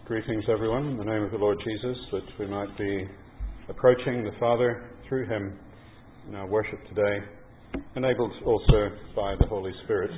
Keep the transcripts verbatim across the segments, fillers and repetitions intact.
Greetings everyone, in the name of the Lord Jesus, that we might be approaching the Father through Him in our worship today, enabled also by the Holy Spirit.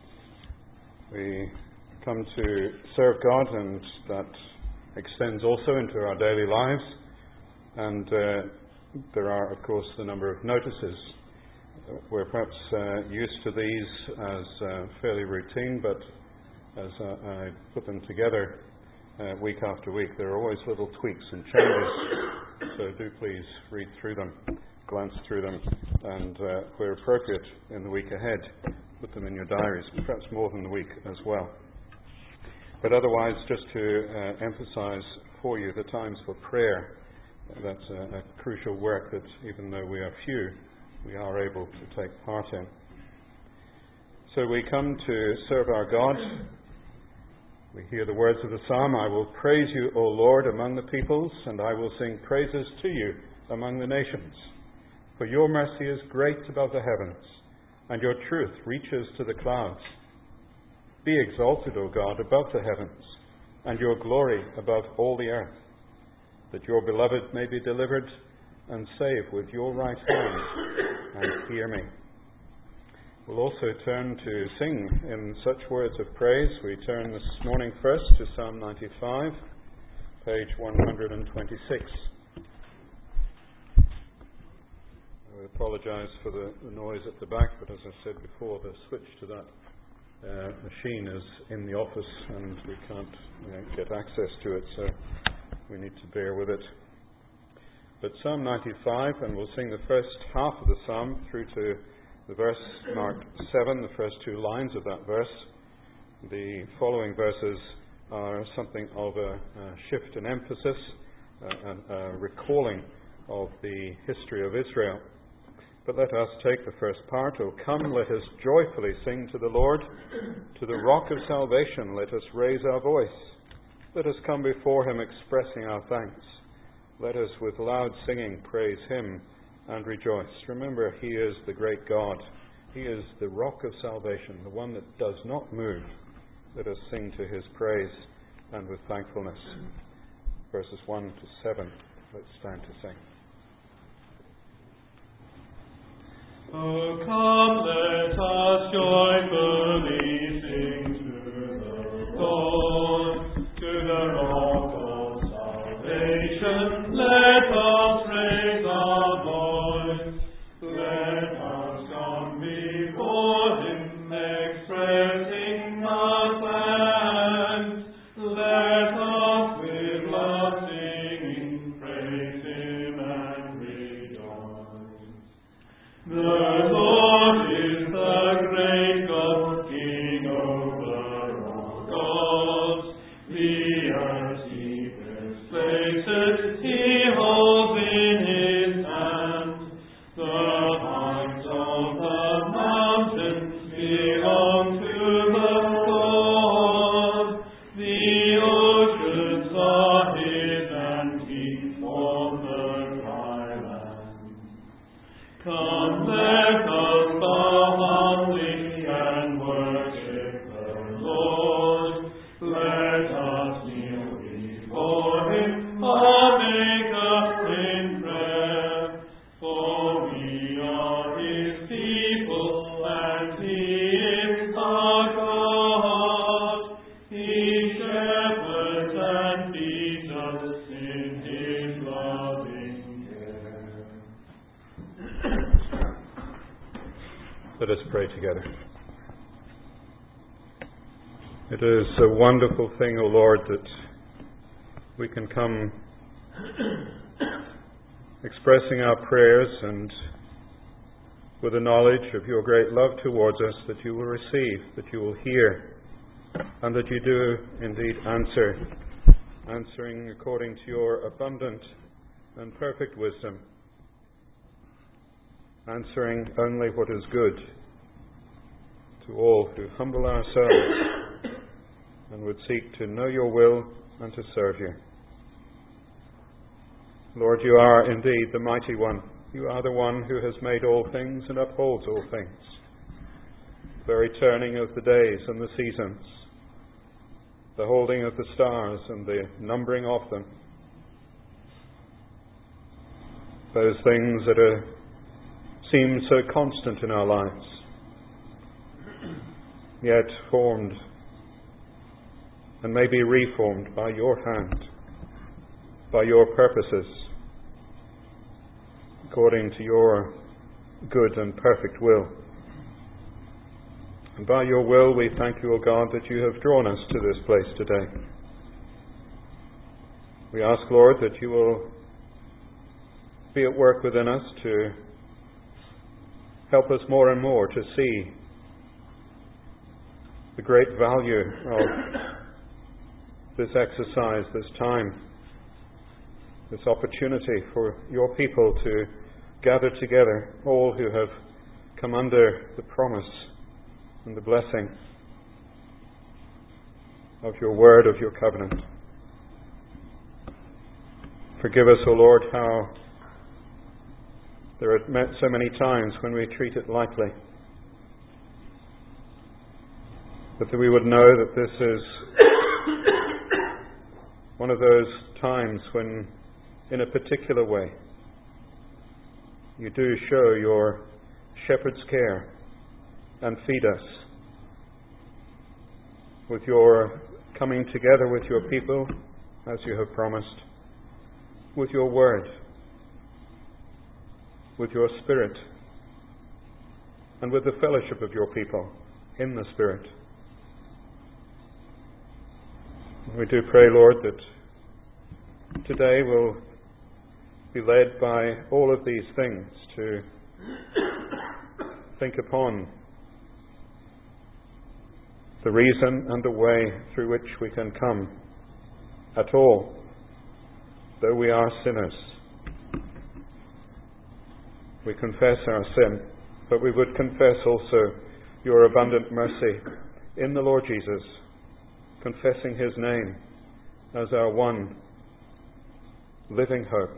We come to serve God, and that extends also into our daily lives, and uh, there are of course the number of notices. We're perhaps uh, used to these as uh, fairly routine, but as uh, I put them together uh, week after week, there are always little tweaks and changes. So do please read through them, glance through them, and uh, where appropriate in the week ahead, put them in your diaries, perhaps more than the week as well. But otherwise, just to uh, emphasize for you the times for prayer. That's a, a crucial work that, even though we are few, we are able to take part in. So we come to serve our God. We hear the words of the psalm, "I will praise you, O Lord, among the peoples, and I will sing praises to you among the nations. For your mercy is great above the heavens, and your truth reaches to the clouds. Be exalted, O God, above the heavens, and your glory above all the earth, that your beloved may be delivered and save with your right hand, and hear me." We'll also turn to sing in such words of praise. We turn this morning first to Psalm ninety-five, page one hundred twenty-six. I apologize for the, the noise at the back, but as I said before, the switch to that uh, machine is in the office and we can't you know, get access to it, so we need to bear with it. But Psalm ninety-five, and we'll sing the first half of the psalm through to the verse marked seven, the first two lines of that verse. The following verses are something of a, a shift in emphasis, a, a, a recalling of the history of Israel. But let us take the first part. "O come, let us joyfully sing to the Lord. To the rock of salvation let us raise our voice. Let us come before Him expressing our thanks. Let us with loud singing praise Him and rejoice." Remember, He is the great God. He is the rock of salvation, the one that does not move. Let us sing to His praise and with thankfulness. Verses one to seven. Let's stand to sing. Oh, come, let us joyfully sing to the Lord, to the rock of salvation. Let us raise our voice. Let us come before Him, expressing our thanks. Let us with loud singing praise Him and rejoice. The Lord is the great God, King over all gods. The earth's deepest places He holds in His hand. The heights of the mountains belong to the Lord. The oceans are His, and He formed the dry land. Come, let us bow humbly and worship the Lord. Let us kneel before Him, our Maker in prayer. For we are His people, and He is our God. He shepherds and feeds us in His loving care. Let us pray together. It is a wonderful thing, O Lord, that we can come expressing our prayers and with the knowledge of your great love towards us, that you will receive, that you will hear, and that you do indeed answer, answering according to your abundant and perfect wisdom, answering only what is good to all who humble ourselves and would seek to know your will and to serve you. Lord, you are indeed the mighty one. You are the one who has made all things and upholds all things. The very turning of the days and the seasons, the holding of the stars and the numbering of them. Those things that are, seem so constant in our lives, yet formed and may be reformed by your hand, by your purposes, according to your good and perfect will. And by your will we thank you, O God, that you have drawn us to this place today. We ask, Lord, that you will be at work within us to help us more and more to see the great value of this exercise, this time, this opportunity for your people to gather together, all who have come under the promise and the blessing of your word, of your covenant. Forgive us, O Lord, how there are so many times when we treat it lightly, but that we would know that this is one of those times when, in a particular way, you do show your shepherd's care and feed us with your coming together with your people, as you have promised, with your word, with your Spirit, and with the fellowship of your people in the Spirit. We do pray, Lord, that today we'll be led by all of these things to think upon the reason and the way through which we can come at all, though we are sinners. We confess our sin, but we would confess also your abundant mercy in the Lord Jesus, confessing his name as our one living hope,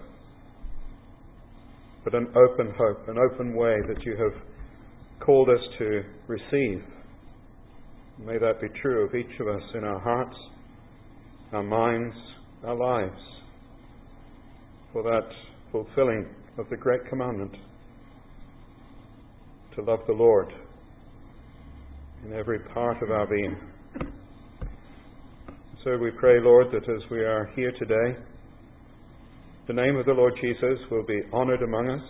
but an open hope, an open way that you have called us to receive. May that be true of each of us in our hearts, our minds, our lives, for that fulfilling of the great commandment to love the Lord in every part of our being. So we pray, Lord, that as we are here today, the name of the Lord Jesus will be honoured among us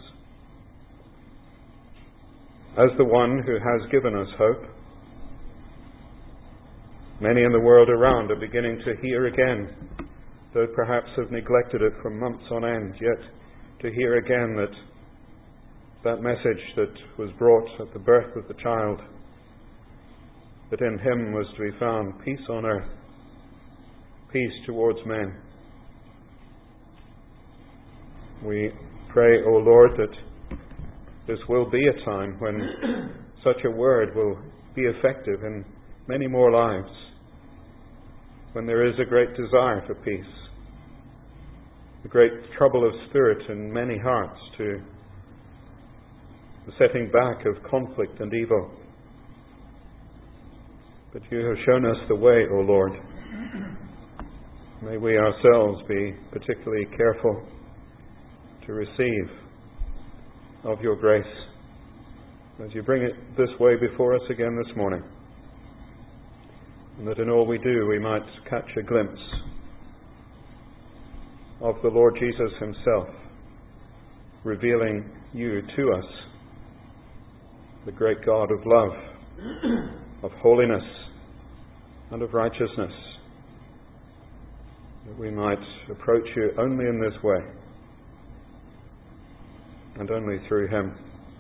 as the one who has given us hope. Many in the world around are beginning to hear again, though perhaps have neglected it for months on end, yet to hear again that that message that was brought at the birth of the child, that in him was to be found peace on earth, peace towards men. We pray, O Lord, that this will be a time when such a word will be effective in many more lives, when there is a great desire for peace, a great trouble of spirit in many hearts to the setting back of conflict and evil. But you have shown us the way, O Lord. May we ourselves be particularly careful to receive of your grace as you bring it this way before us again this morning, and that in all we do we might catch a glimpse of the Lord Jesus himself, revealing you to us, the great God of love, of holiness, and of righteousness, that we might approach you only in this way, and only through him.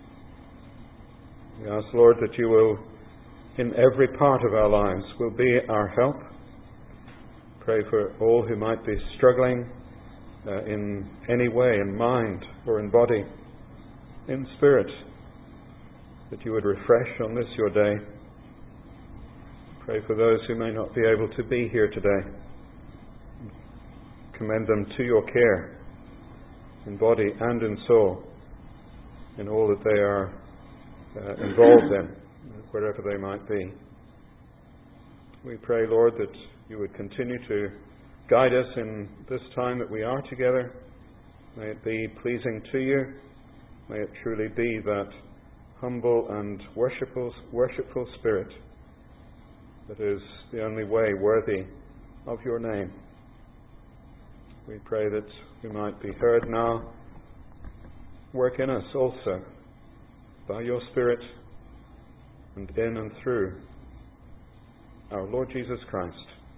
We ask, Lord, that you will, in every part of our lives, will be our help. Pray for all who might be struggling uh, in any way, in mind or in body, in spirit, that you would refresh on this your day. Pray for those who may not be able to be here today. Commend them to your care, in body and in soul, in all that they are uh, involved in, wherever they might be. We pray, Lord, that you would continue to guide us in this time that we are together. May it be pleasing to you. May it truly be that humble and worshipful, worshipful spirit that is the only way worthy of your name. We pray that we might be heard now. Work in us also by your Spirit and in and through our Lord Jesus Christ.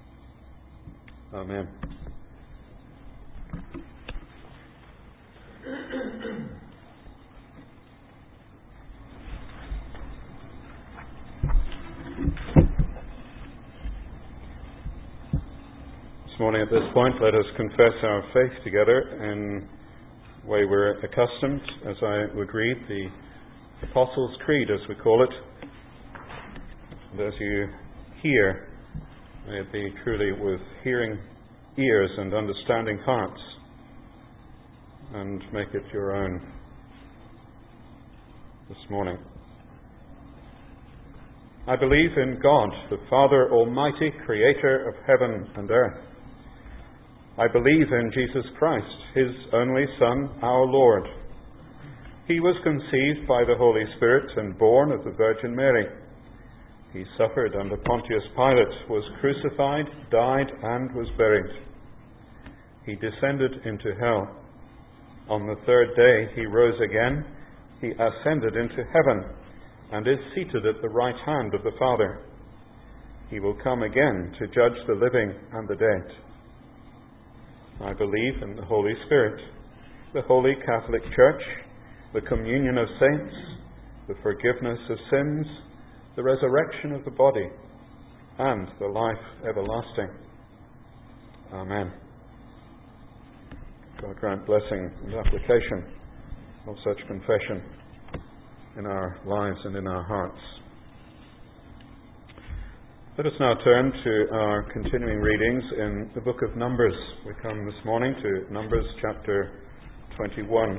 Amen. This morning at this point, let us confess our faith together in the way we're accustomed, as I would read the Apostles' Creed, as we call it. And as you hear, may it be truly with hearing ears and understanding hearts, and make it your own this morning. I believe in God, the Father Almighty, creator of heaven and earth. I believe in Jesus Christ, his only Son, our Lord. He was conceived by the Holy Spirit and born of the Virgin Mary. He suffered under Pontius Pilate, was crucified, died, and was buried. He descended into hell. On the third day he rose again. He ascended into heaven and is seated at the right hand of the Father. He will come again to judge the living and the dead. I believe in the Holy Spirit, the Holy Catholic Church, the communion of saints, the forgiveness of sins, the resurrection of the body, and the life everlasting. Amen. God grant blessing and application of such confession in our lives and in our hearts. Let us now turn to our continuing readings in the book of Numbers. We come this morning to Numbers chapter twenty-one.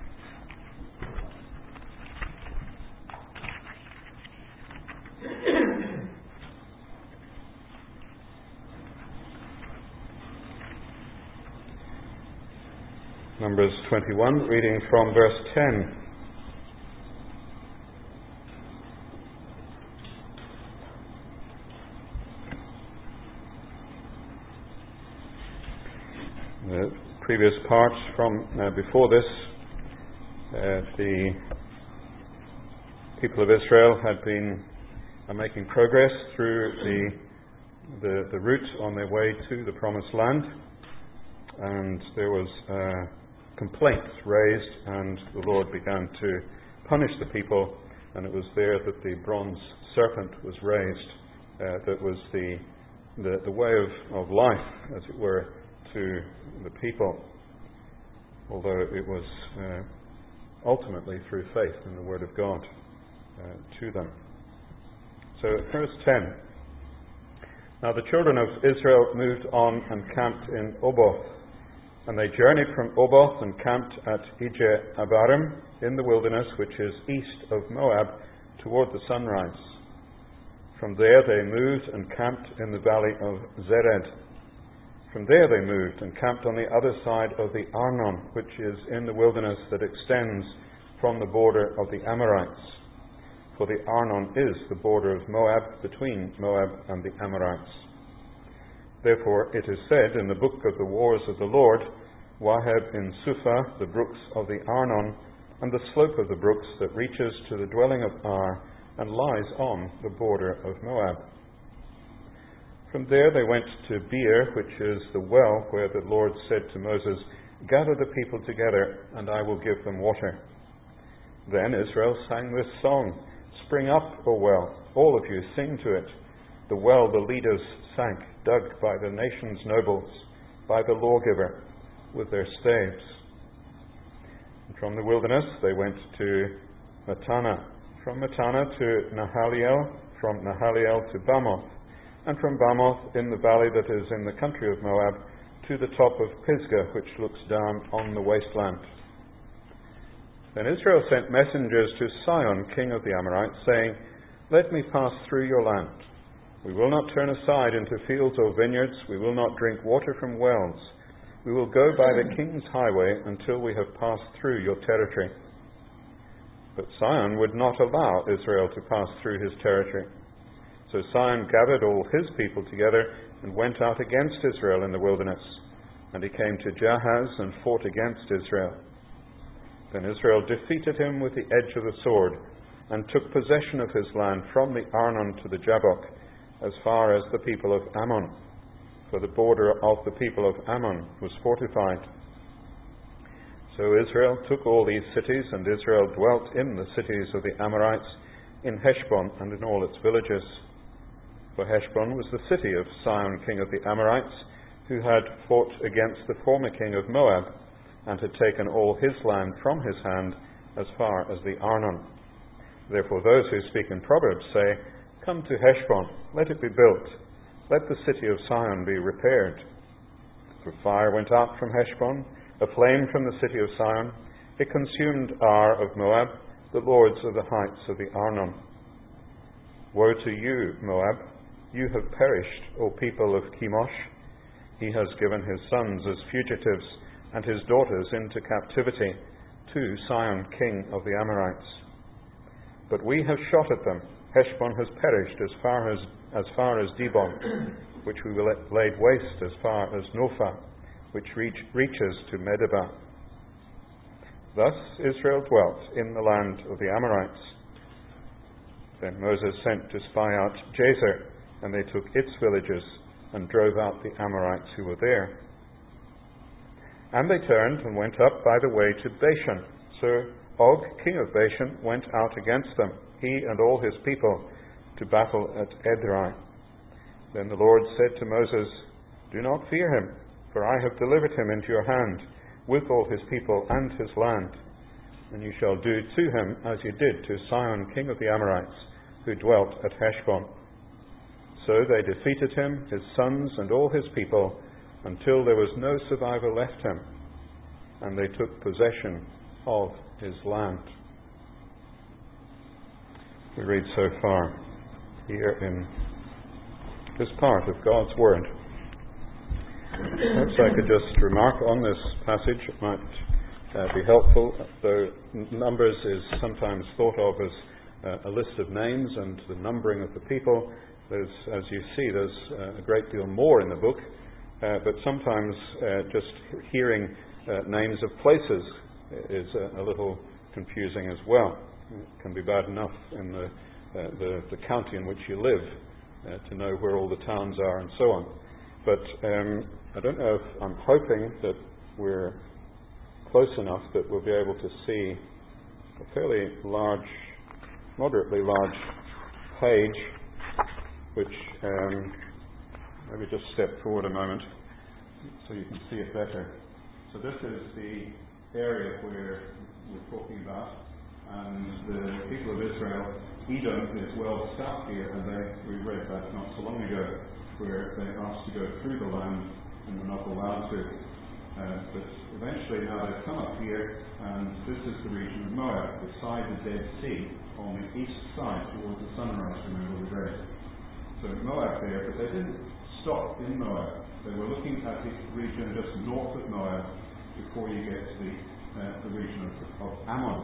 Numbers twenty-one, reading from verse ten. The previous part from uh, before this, uh, the people of Israel had been uh, making progress through the, the the route on their way to the Promised Land, and there was uh, complaints raised, and the Lord began to punish the people, and it was there that the bronze serpent was raised. Uh, that was the, the the way of, of life, as it were, to the people, although it was uh, ultimately through faith in the Word of God uh, to them. So verse ten. Now the children of Israel moved on and camped in Oboth, and they journeyed from Oboth and camped at Ije Abarim in the wilderness, which is east of Moab, toward the sunrise. From there they moved and camped in the valley of Zered. From there they moved and camped on the other side of the Arnon, which is in the wilderness that extends from the border of the Amorites. For the Arnon is the border of Moab, between Moab and the Amorites. Therefore it is said in the book of the wars of the Lord, Waheb in Suphah, the brooks of the Arnon, and the slope of the brooks that reaches to the dwelling of Ar, and lies on the border of Moab. From there they went to Beer, which is the well where the Lord said to Moses, Gather the people together, and I will give them water. Then Israel sang this song, Spring up, O well, all of you sing to it. The well the leaders sank, dug by the nation's nobles, by the lawgiver, with their staves. And from the wilderness they went to Mattanah, from Mattanah to Nahaliel, from Nahaliel to Bamoth, and from Bamoth in the valley that is in the country of Moab to the top of Pisgah, which looks down on the wasteland. Then Israel sent messengers to Sihon, king of the Amorites, saying, Let me pass through your land. We will not turn aside into fields or vineyards. We will not drink water from wells. We will go by the king's highway until we have passed through your territory." But Sihon would not allow Israel to pass through his territory. So Sihon gathered all his people together and went out against Israel in the wilderness. And he came to Jahaz and fought against Israel. Then Israel defeated him with the edge of the sword and took possession of his land from the Arnon to the Jabbok, as far as the people of Ammon, for the border of the people of Ammon was fortified. So Israel took all these cities, and Israel dwelt in the cities of the Amorites, in Heshbon and in all its villages. For Heshbon was the city of Sihon, king of the Amorites, who had fought against the former king of Moab, and had taken all his land from his hand as far as the Arnon. Therefore those who speak in Proverbs say, "Come to Heshbon, let it be built. Let the city of Sihon be repaired." For fire went out from Heshbon, a flame from the city of Sihon. It consumed Ar of Moab, the lords of the heights of the Arnon. Woe to you, Moab! You have perished, O people of Chemosh. He has given his sons as fugitives and his daughters into captivity to Sihon, king of the Amorites. But we have shot at them. Heshbon has perished as far as, as far as Dibon, which we will laid waste as far as Nophah, which reach, reaches to Medeba. Thus Israel dwelt in the land of the Amorites. Then Moses sent to spy out Jazer, and they took its villages and drove out the Amorites who were there. And they turned and went up by the way to Bashan. So Og, king of Bashan, went out against them, he and all his people, to battle at Edrei. Then the Lord said to Moses, "Do not fear him, for I have delivered him into your hand, with all his people and his land. And you shall do to him as you did to Sihon, king of the Amorites, who dwelt at Heshbon." So they defeated him, his sons, and all his people, until there was no survivor left him, and they took possession of his land. We read so far here in this part of God's Word. Perhaps I could just remark on this passage. It might uh, be helpful, though Numbers is sometimes thought of as uh, a list of names and the numbering of the people. There's, as you see, there's uh, a great deal more in the book, uh, but sometimes uh, just hearing uh, names of places is a, a little confusing as well. It can be bad enough in the, uh, the, the county in which you live uh, to know where all the towns are and so on. But um, I don't know if I'm hoping that we're close enough that we'll be able to see a fairly large, moderately large page, which um, maybe just step forward a moment so you can see it better. So this is the area where we're talking about, and the people of Israel, Edom is well south here, and they, we read that not so long ago, where they asked to go through the land and were not allowed to. Uh, but eventually now they've come up here, and this is the region of Moab, beside the Dead Sea, on the east side towards the sunrise, remember we read. So Moab there, but they didn't stop in Moab. They were looking at the region just north of Moab before you get to the, uh, the region of, of Ammon.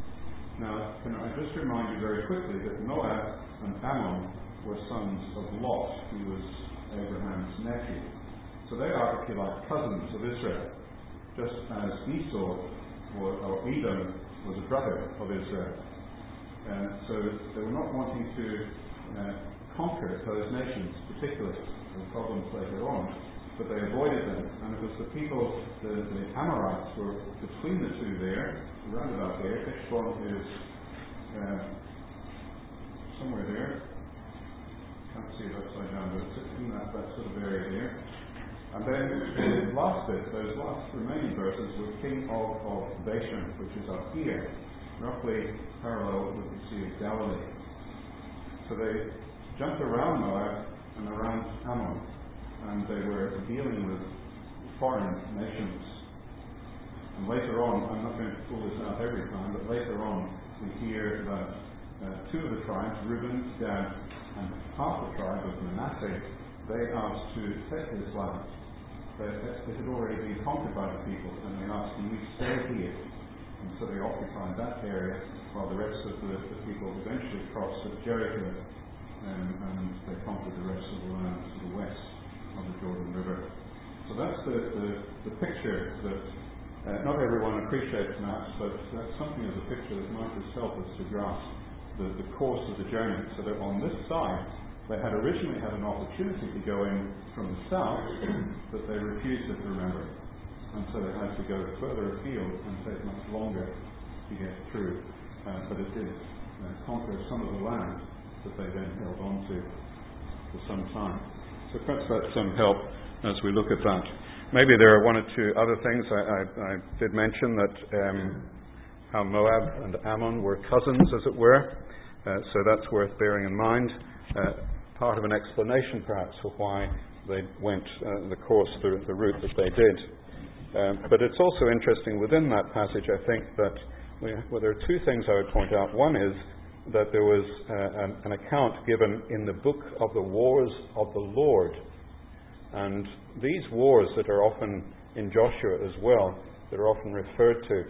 Now, can I just remind you very quickly that Moab and Ammon were sons of Lot, who was Abraham's nephew. So they are, if you like, cousins of Israel, just as Esau, or, or Edom, was a brother of Israel. And so they were not wanting to uh, conquer those nations, particularly. There were problems later on, but they avoided them. And it was the people, the, the Amorites, were between the two there, around about there. Heshbon is uh, somewhere there. Can't see it upside down, but it's in that, that sort of area there. And then the last bit, those last remaining verses, were king of, of Bashan, which is up here, roughly parallel with the Sea of Galilee. So they jumped around Moab and around Ammon, and they were dealing with foreign nations. And later on, I'm not going to pull this out every time, but later on we hear that uh, two of the tribes, Reuben, Gad, And half the tribe of Manasseh, they asked to take this land. But it had already been conquered by the people, and they asked, can you stay here? And so they occupied that area, while the rest of the, the people eventually crossed at Jericho, um, and they conquered the rest of the land to the west of the Jordan River. So that's the, the, the picture that uh, not everyone appreciates perhaps, but that's something of a picture that might just help us to grasp the, the course of the journey. So that on this side, they had originally had an opportunity to go in from the south, but they refused it, remember. And so they had to go further afield and take much longer to get through. Uh, but it did uh, conquer some of the land that they then held on to for some time. So perhaps that's some help as we look at that. Maybe there are one or two other things. I, I, I did mention that um, how Moab and Ammon were cousins, as it were. Uh, so that's worth bearing in mind. Uh, part of an explanation, perhaps, for why they went uh, the course, the, the route that they did. Um, but it's also interesting within that passage, I think, that we, well, there are two things I would point out. One is that there was uh, an, an account given in the book of the wars of the Lord. And these wars that are often in Joshua as well, that are often referred to,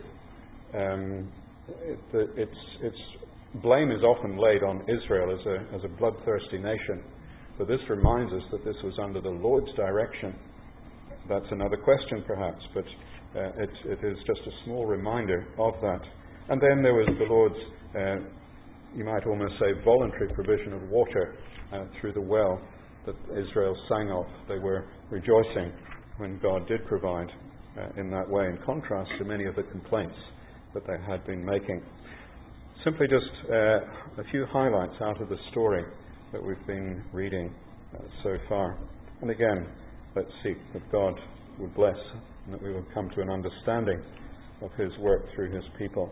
um, it, it's, it's, blame is often laid on Israel as a, as a bloodthirsty nation. But this reminds us that this was under the Lord's direction. That's another question, perhaps, but uh, it, it is just a small reminder of that. And then there was the Lord's, uh, you might almost say, voluntary provision of water uh, through the well that Israel sang of. They were rejoicing when God did provide uh, in that way, in contrast to many of the complaints that they had been making. Simply just uh, a few highlights out of the story that we've been reading uh, so far. And again, let's seek that God would bless and that we would come to an understanding of His work through His people.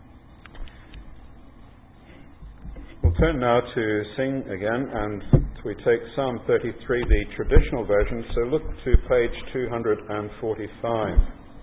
We'll turn now to sing again, and we take Psalm thirty-three, the traditional version, so look to page two hundred forty-five.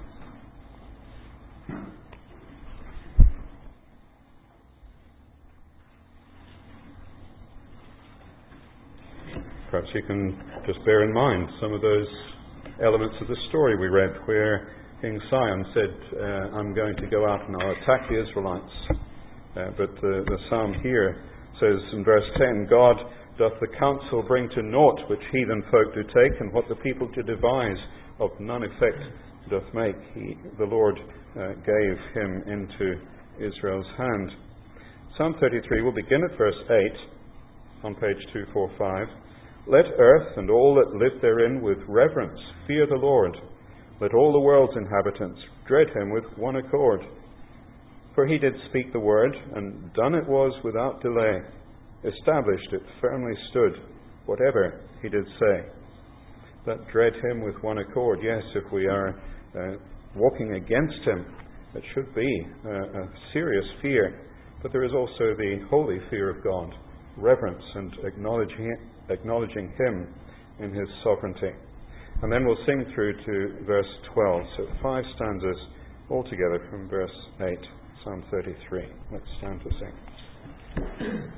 Perhaps you can just bear in mind some of those elements of the story we read where King Sihon said, uh, I'm going to go out and I'll attack the Israelites. Uh, but uh, the psalm here says in verse ten, God doth the counsel bring to naught which heathen folk do take, and what the people do devise of none effect doth make. He, the Lord uh, gave him into Israel's hand. Psalm thirty-three, we'll begin at verse eight on page two forty-five. Let earth and all that live therein with reverence fear the Lord. Let all the world's inhabitants dread him with one accord. For he did speak the word, and done it was without delay. Established it firmly stood, whatever he did say. That dread him with one accord. Yes, if we are uh, walking against him, it should be uh, a serious fear. But there is also the holy fear of God, reverence and acknowledging, acknowledging him in his sovereignty. And then we'll sing through to verse twelve. So five stanzas altogether from verse eight, Psalm thirty-three. Let's stand to sing.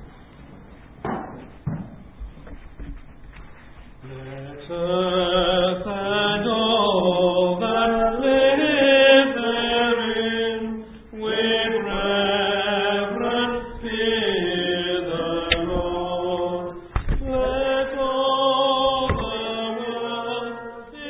Let earth and all that live therein with reverence fear the Lord. Let all the world's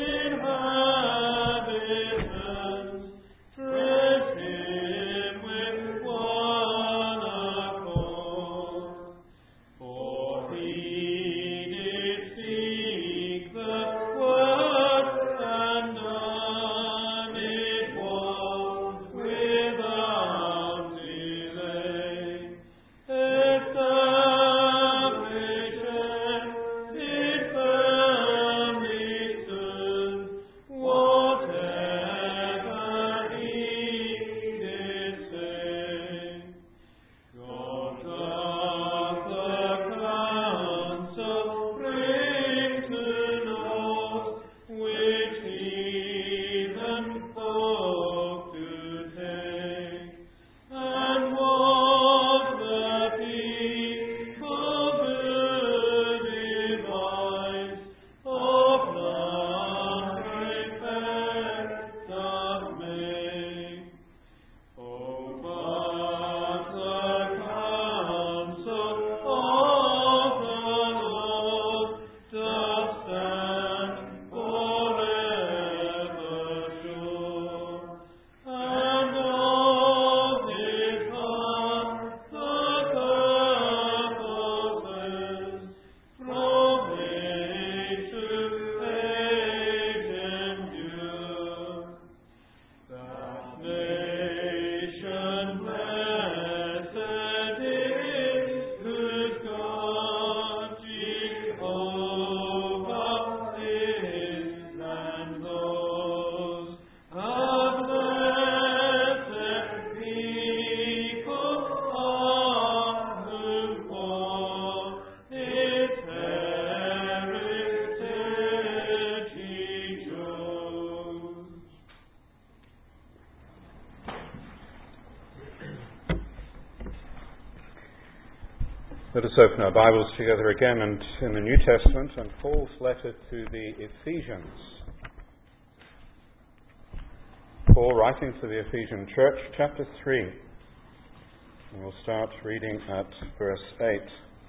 inhabitants dread him with one accord. For he did speak the word. Let us open our Bibles together again and in the New Testament and Paul's letter to the Ephesians. Paul writing to the Ephesian church, chapter three. And we'll start reading at verse eight.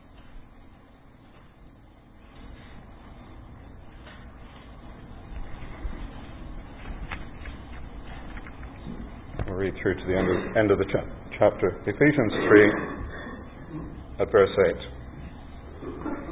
We'll read through to the end of, end of the cha- chapter. Ephesians three. At verse eight.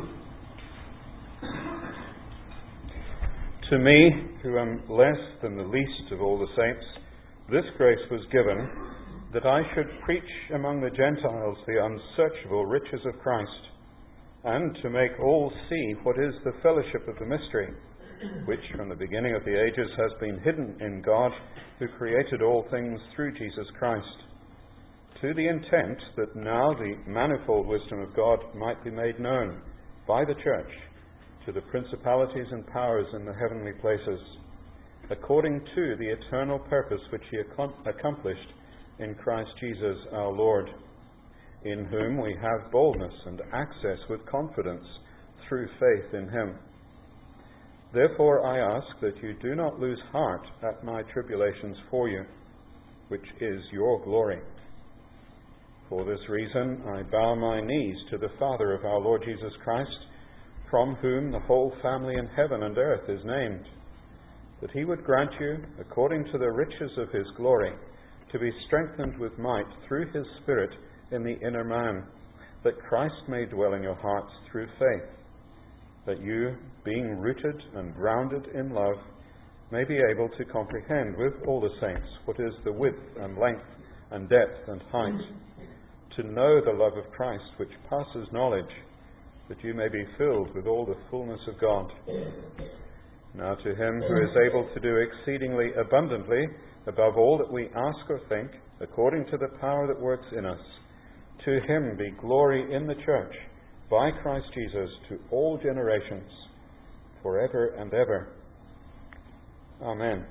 To me, who am less than the least of all the saints, this grace was given, that I should preach among the Gentiles the unsearchable riches of Christ, and to make all see what is the fellowship of the mystery, which from the beginning of the ages has been hidden in God, who created all things through Jesus Christ, to the intent that now the manifold wisdom of God might be made known by the church to the principalities and powers in the heavenly places, according to the eternal purpose which He accomplished in Christ Jesus our Lord, in whom we have boldness and access with confidence through faith in Him. Therefore I ask that you do not lose heart at my tribulations for you, which is your glory. For this reason I bow my knees to the Father of our Lord Jesus Christ, from whom the whole family in heaven and earth is named, that He would grant you, according to the riches of His glory, to be strengthened with might through His Spirit in the inner man, that Christ may dwell in your hearts through faith, that you, being rooted and grounded in love, may be able to comprehend with all the saints what is the width and length and depth and height, to know the love of Christ which passes knowledge, that you may be filled with all the fullness of God. Now to Him who is able to do exceedingly abundantly above all that we ask or think, according to the power that works in us, to Him be glory in the church by Christ Jesus to all generations, forever and ever. Amen.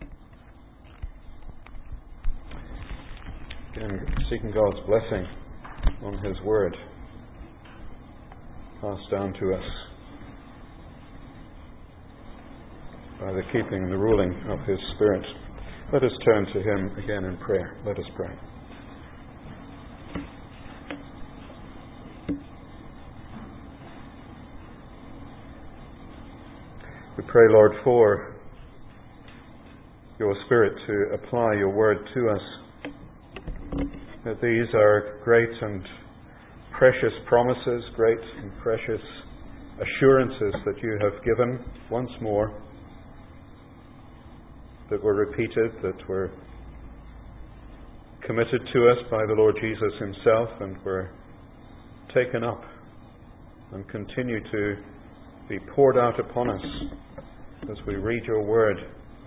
Again, seeking God's blessing on His word passed down to us by the keeping and the ruling of His Spirit. Let us turn to Him again in prayer. Let us pray. We pray, Lord, for your Spirit to apply your word to us, that these are great and precious promises, great and precious assurances that you have given once more, that were repeated, that were committed to us by the Lord Jesus Himself, and were taken up and continue to be poured out upon us as we read your word,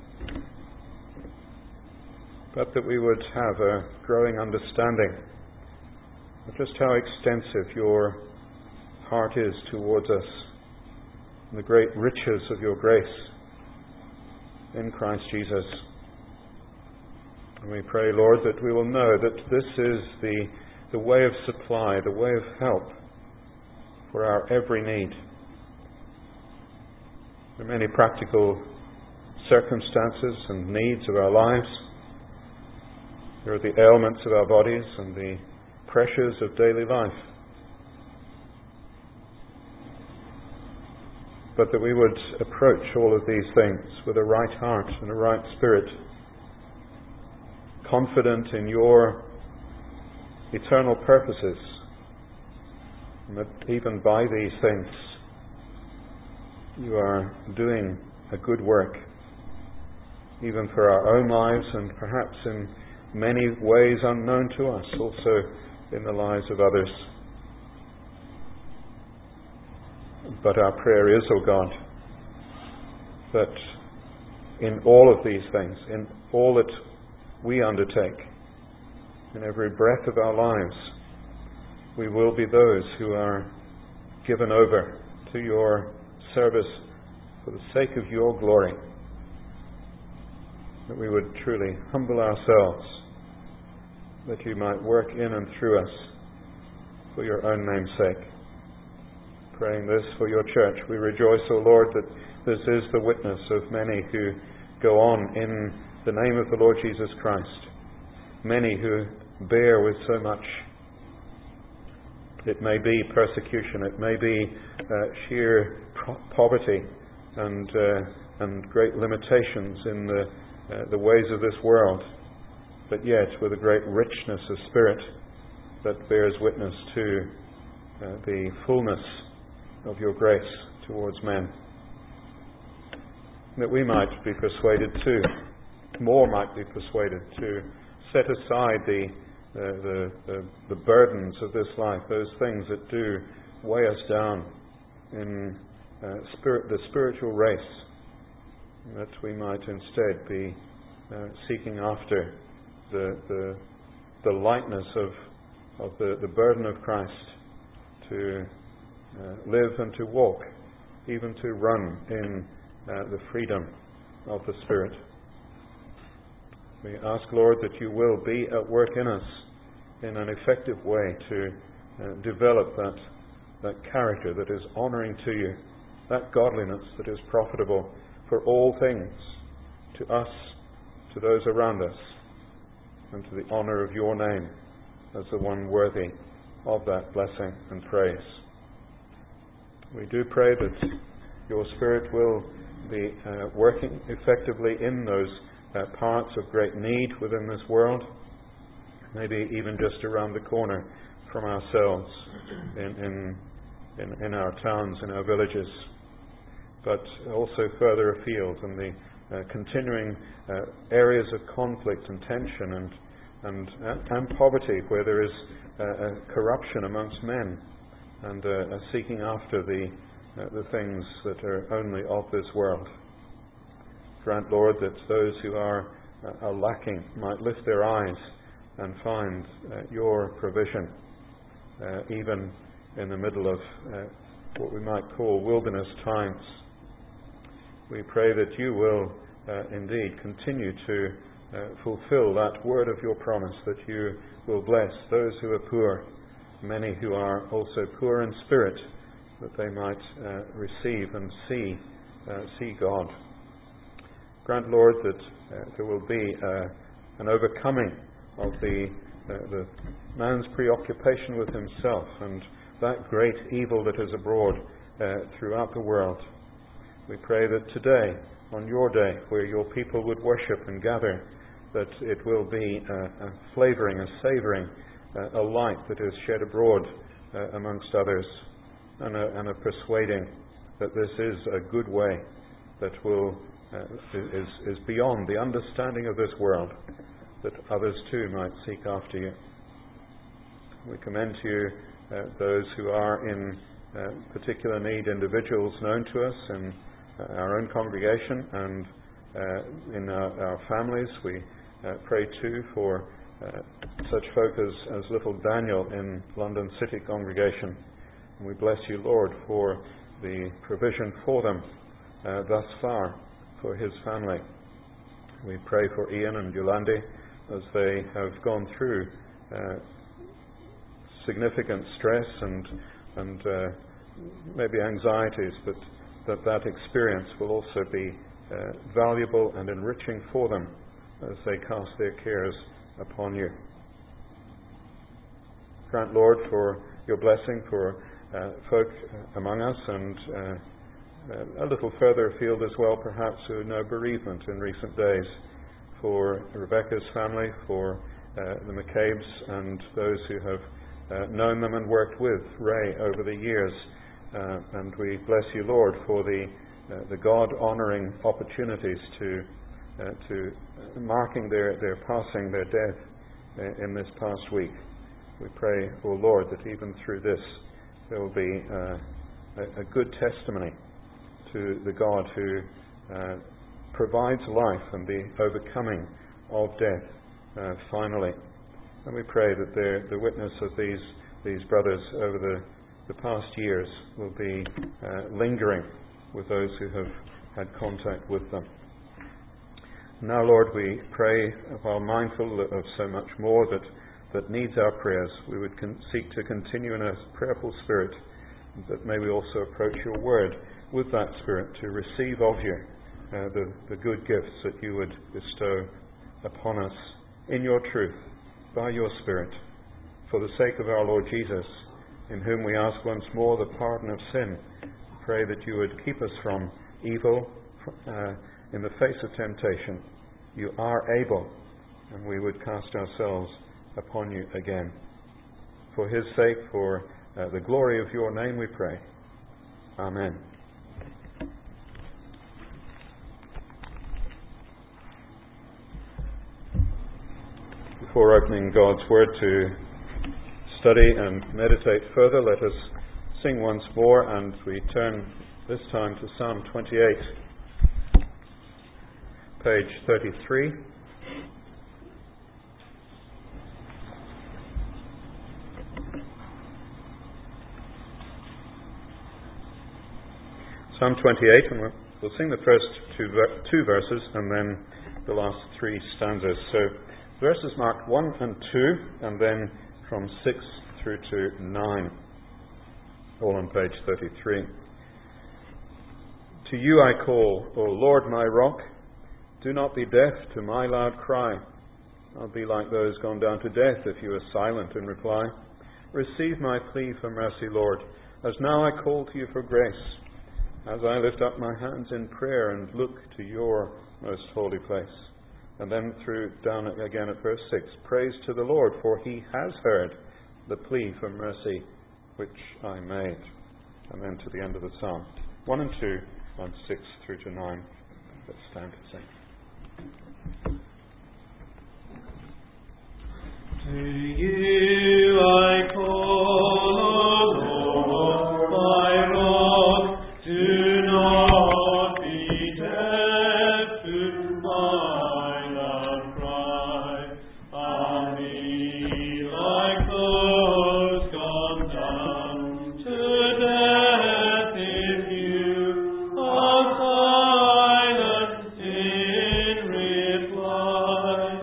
but that we would have a growing understanding of just how extensive your heart is towards us, and the great riches of your grace in Christ Jesus. And we pray, Lord, that we will know that this is the, the way of supply, the way of help for our every need. There are many practical circumstances and needs of our lives. There are the ailments of our bodies and the pressures of daily life. But that we would approach all of these things with a right heart and a right spirit, confident in your eternal purposes, and that even by these things you are doing a good work, even for our own lives and perhaps in many ways unknown to us, also in the lives of others. But our prayer is, O God, that in all of these things, in all that we undertake, in every breath of our lives, we will be those who are given over to your service for the sake of your glory. That we would truly humble ourselves, that you might work in and through us for your own name's sake. Praying this for your church, we rejoice, O Lord, that this is the witness of many who go on in the name of the Lord Jesus Christ. Many who bear with so much. It may be persecution, it may be uh, sheer pro- poverty and uh, and great limitations in the uh, the ways of this world, but yet with a great richness of spirit that bears witness to uh, the fullness of your grace towards men. That we might be persuaded too, more might be persuaded to set aside the uh, the, the the burdens of this life, those things that do weigh us down in uh, spirit, the spiritual race, that we might instead be uh, seeking after the the the lightness of of the, the burden of Christ, to uh, live and to walk, even to run in uh, the freedom of the Spirit. We ask, Lord, that you will be at work in us in an effective way to uh, develop that that character that is honouring to you, that godliness that is profitable for all things, to us, to those around us, and to the honour of your name as the one worthy of that blessing and praise. We do pray that your Spirit will be uh, working effectively in those uh, parts of great need within this world, maybe even just around the corner from ourselves, in, in, in, in our towns, in our villages, but also further afield in the uh, continuing uh, areas of conflict and tension and and, uh, and poverty, where there is uh, a corruption amongst men and uh, a seeking after the uh, the things that are only of this world. Grant, Lord, that those who are, uh, are lacking might lift their eyes and find uh, your provision, uh, even in the middle of uh, what we might call wilderness times. We pray that you will uh, indeed continue to uh, fulfill that word of your promise, that you will bless those who are poor, many who are also poor in spirit, that they might uh, receive and see uh, see God. Grant, Lord, that uh, there will be uh, an overcoming of the, uh, the man's preoccupation with himself and that great evil that is abroad uh, throughout the world. We pray that today, on your day, where your people would worship and gather, that it will be a, a flavouring, a savouring, uh, a light that is shed abroad uh, amongst others, and a, and a persuading that this is a good way that will uh, is, is beyond the understanding of this world, that others too might seek after you. We commend to you uh, those who are in uh, particular need, individuals known to us in uh, our own congregation and uh, in our, our families. We uh, pray too for uh, such folk as, as little Daniel in London City congregation. And we bless you, Lord, for the provision for them uh, thus far, for his family. We pray for Ian and Yolandi as they have gone through uh, significant stress and and uh, maybe anxieties, but that that experience will also be uh, valuable and enriching for them as they cast their cares upon you. Grant, Lord, for your blessing for uh, folk among us and uh, uh, a little further afield as well, perhaps, who know bereavement in recent days, for Rebecca's family, for uh, the McCabe's and those who have uh, known them and worked with Ray over the years. Uh, and we bless you, Lord, for the uh, the God-honouring opportunities to uh, to uh, marking their, their passing, their death uh, in this past week. We pray, O Lord, that even through this there will be uh, a, a good testimony to the God who uh, provides life and the overcoming of death uh, finally. And we pray that the, the witness of these these brothers over the, the past years will be uh, lingering with those who have had contact with them. Now, Lord, we pray, while mindful of so much more that that needs our prayers. We would con- seek to continue in a prayerful spirit, but may we also approach your word with that spirit to receive of you uh, the, the good gifts that you would bestow upon us in your truth, by your Spirit, for the sake of our Lord Jesus, in whom we ask once more the pardon of sin. Pray that you would keep us from evil uh, in the face of temptation. You are able, and we would cast ourselves upon you again. For his sake, for uh, the glory of your name we pray. Amen. Before opening God's Word to study and meditate further, let us sing once more, and we turn this time to Psalm twenty-eight, page thirty-three. Psalm twenty-eight, and we'll sing the first two, ver- two verses and then the last three stanzas. So verses marked one and two, and then from six through to nine, all on page thirty-three. To you I call, O Lord my rock, do not be deaf to my loud cry. I'll be like those gone down to death if you are silent in reply. Receive my plea for mercy, Lord, as now I call to you for grace, as I lift up my hands in prayer and look to your most holy place. And then through down again at verse six, praise to the Lord, for he has heard the plea for mercy which I made. And then to the end of the psalm, one and two, and six through to nine. Let's stand to sing. To you I call, O Lord, my rock, do not be deaf to my loud cry. I'll be like those gone down to death if you are silent in reply.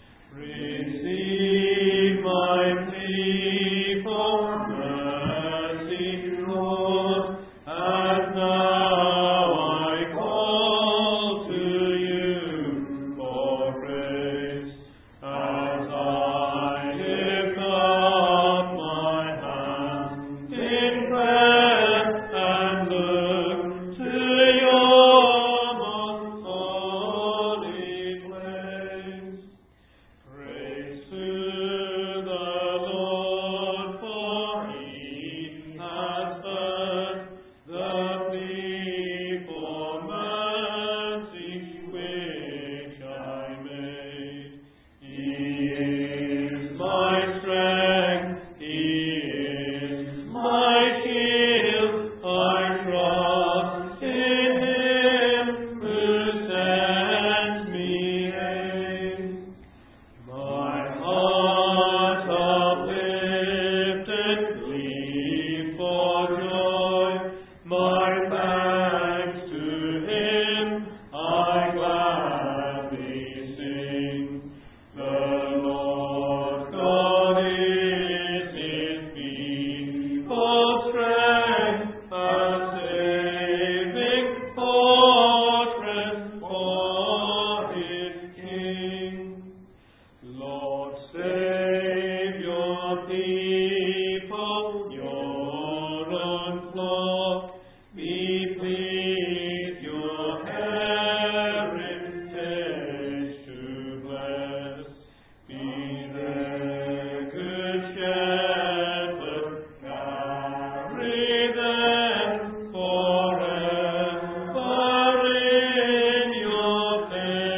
Receive my plea for mercy, Lord, as now I call to you for grace, as I lift up my hands in prayer and look to your most holy place. Praise to the Lord, for he has heard the plea for mercy which I made. He is my strength, he is my shield. I trust in him who sends me aid. My heart uplifted, glee for joy, my thanks to him I gladly sing. The Lord God is his people's strength, a saving fortress for his king. Lord, save your people, your own flock. Be pleased your heritage to bless. Be their good shepherd, carry them forever in your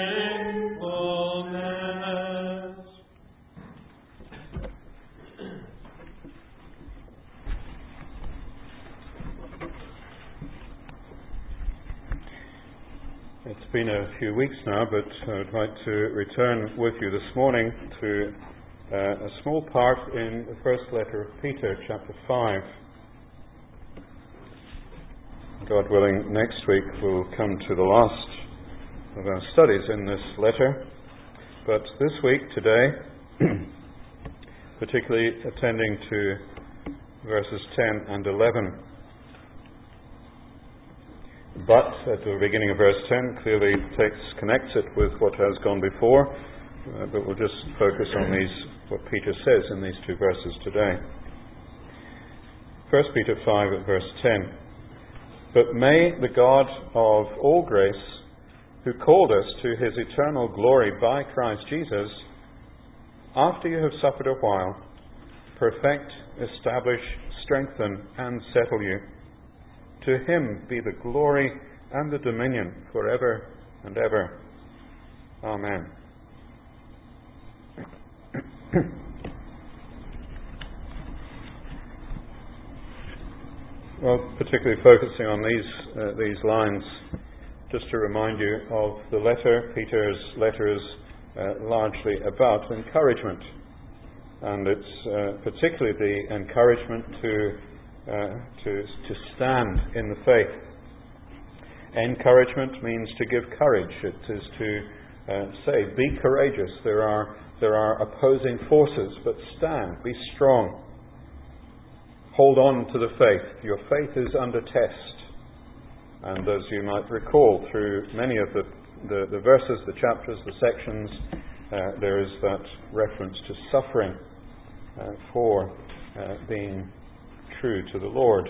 faithfulness. It's been a few weeks now, but I'd like to return with you this morning to uh, a small part in the first letter of Peter, chapter five. God willing, next week we'll come to the last of our studies in this letter. But this week, today, particularly attending to verses ten and eleven. But at the beginning of verse ten clearly takes, connects it with what has gone before, uh, but we'll just focus on these, what Peter says in these two verses today. First Peter five at verse ten. But may the God of all grace, who called us to his eternal glory by Christ Jesus, after you have suffered a while, perfect, establish, strengthen, and settle you. To him be the glory and the dominion forever and ever. Amen. Well, particularly focusing on these uh, these lines, just to remind you of the letter. Peter's letter is uh, largely about encouragement, and it's uh, particularly the encouragement to uh, to to stand in the faith. Encouragement means to give courage. It is to uh, say, "Be courageous. There are there are opposing forces, but stand. Be strong. Hold on to the faith. Your faith is under test." And as you might recall, through many of the, the, the verses, the chapters, the sections, uh, there is that reference to suffering uh, for uh, being true to the Lord.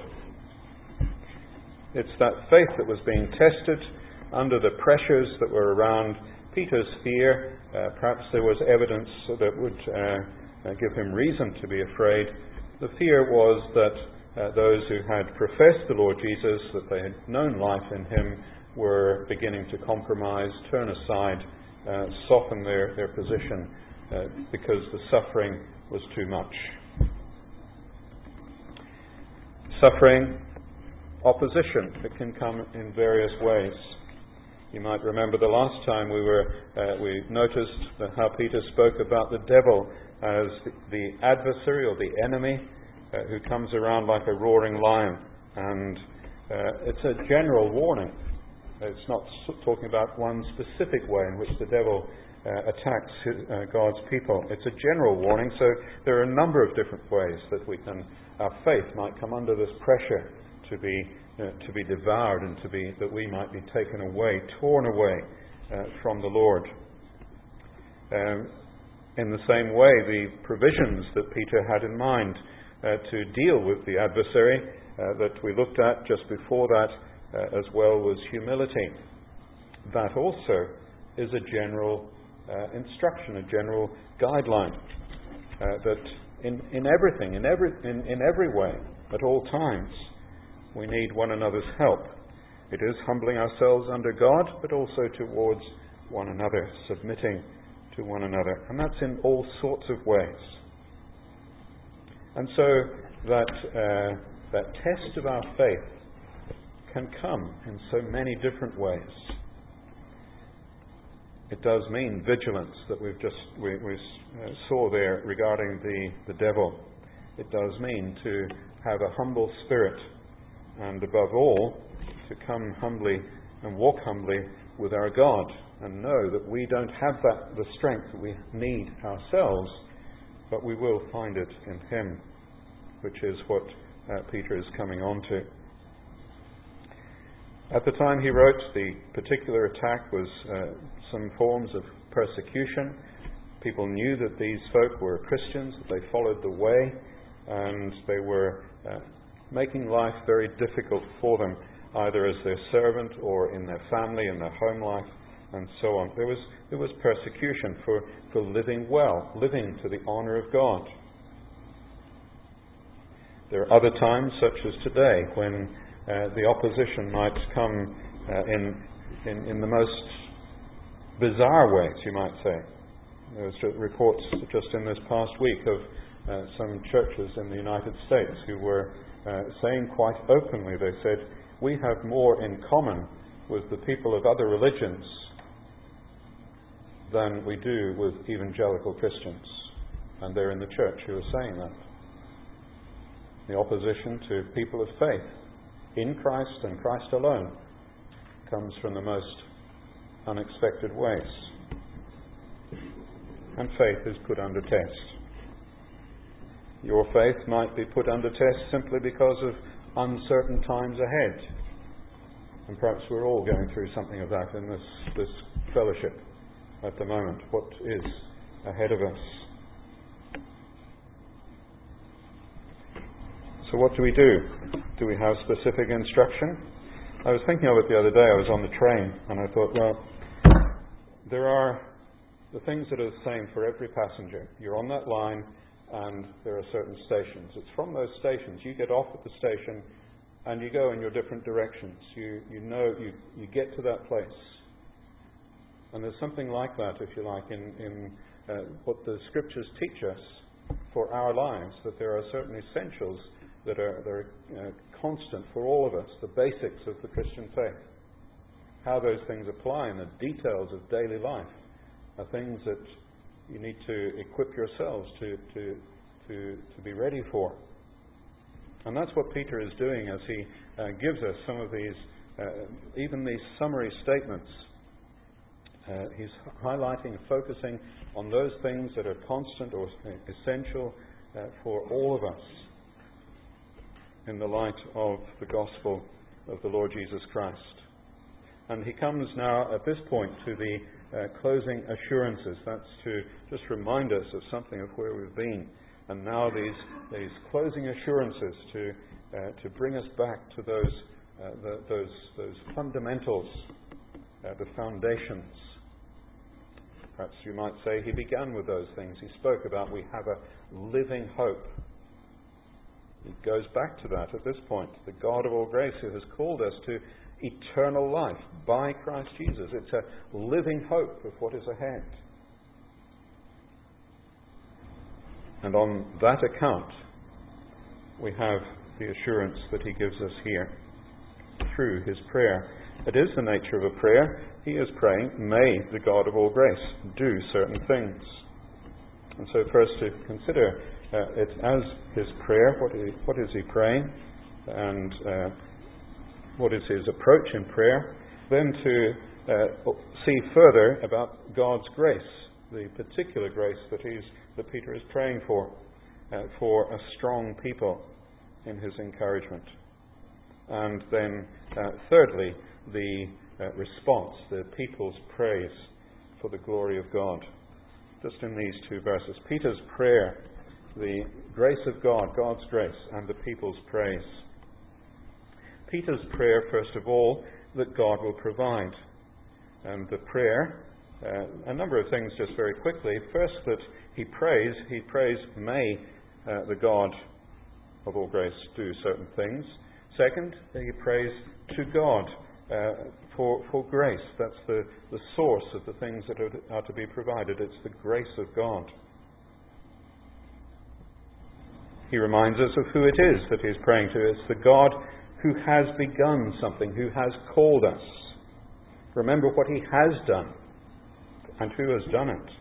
It's that faith that was being tested under the pressures that were around Peter's fear. Uh, perhaps there was evidence that would uh, uh, give him reason to be afraid. The fear was that uh, those who had professed the Lord Jesus, that they had known life in him, were beginning to compromise, turn aside, uh, soften their, their position uh, because the suffering was too much. Suffering, opposition, it can come in various ways. You might remember the last time we were uh, we noticed how Peter spoke about the devil as the, the adversary or the enemy uh, who comes around like a roaring lion. And uh, it's a general warning. It's not talking about one specific way in which the devil uh, attacks his, uh, God's people. It's a general warning. So there are a number of different ways that we can, our faith might come under this pressure to be uh, to be devoured and to be that we might be taken away, torn away uh, from the Lord. Um, in the same way, the provisions that Peter had in mind uh, to deal with the adversary uh, that we looked at just before that uh, as well was humility. That also is a general uh, instruction, a general guideline uh, that in, in everything, in every in, in every way, at all times, we need one another's help. It is humbling ourselves under God, but also towards one another, submitting to one another. And that's in all sorts of ways. And so that, uh, that test of our faith can come in so many different ways. It does mean vigilance that we've just we, we uh, saw there regarding the, the devil. It does mean to have a humble spirit, and above all, to come humbly and walk humbly with our God and know that we don't have that the strength that we need ourselves, but we will find it in Him, which is what uh, Peter is coming on to. At the time he wrote, the particular attack was uh, some forms of persecution. People knew that these folk were Christians, that they followed the way, and they were uh, making life very difficult for them, either as their servant or in their family, in their home life, and so on. There was there was persecution for, for living well, living to the honour of God. There are other times, such as today, when uh, the opposition might come uh, in, in in the most bizarre ways, you might say. There was reports just in this past week of uh, some churches in the United States who were uh, saying quite openly, they said, we have more in common with the people of other religions than we do with evangelical Christians. And they're in the church who are saying that. The opposition to people of faith in Christ and Christ alone comes from the most unexpected ways. And faith is put under test. Your faith might be put under test simply because of uncertain times ahead. And perhaps we're all going through something of that in this, this fellowship at the moment. What is ahead of us? So what do we do? Do we have specific instruction? I was thinking of it the other day. I was on the train and I thought, well, there are the things that are the same for every passenger. You're on that line and there are certain stations. It's from those stations. You get off at the station and you go in your different directions. You you know, you, you get to that place. And there's something like that, if you like, in, in uh, what the Scriptures teach us for our lives, that there are certain essentials that are, that are uh, constant for all of us, the basics of the Christian faith. How those things apply in the details of daily life are things that you need to equip yourselves to, to, to, to be ready for. And that's what Peter is doing as he uh, gives us some of these, uh, even these summary statements. Uh, he's highlighting, focusing on those things that are constant or essential uh, for all of us in the light of the gospel of the Lord Jesus Christ. And he comes now at this point to the uh, closing assurances. That's to just remind us of something of where we've been. And now these these closing assurances to uh, to bring us back to those uh, the, those those fundamentals, uh, the foundations. Perhaps you might say he began with those things. He spoke about we have a living hope. He goes back to that at this point. The God of all grace who has called us to eternal life by Christ Jesus. It's a living hope of what is ahead. And on that account, we have the assurance that he gives us here through his prayer. It is the nature of a prayer. He is praying, may the God of all grace do certain things. And so first to consider uh, it as his prayer. What is, what is he praying? And uh, what is his approach in prayer? Then to uh, see further about God's grace, the particular grace that he's that Peter is praying for, uh, for a strong people in his encouragement. And then, uh, thirdly, the uh, response, the people's praise for the glory of God. Just in these two verses. Peter's prayer, the grace of God, God's grace, and the people's praise. Peter's prayer, first of all, that God will provide. And the prayer, uh, a number of things just very quickly. First, that he prays, he prays, may uh, the God of all grace do certain things. Second, he prays to God uh, for, for grace. That's the, the source of the things that are, are to be provided. It's the grace of God. He reminds us of who it is that he is praying to. It's the God who has begun something, who has called us. Remember what he has done and who has done it.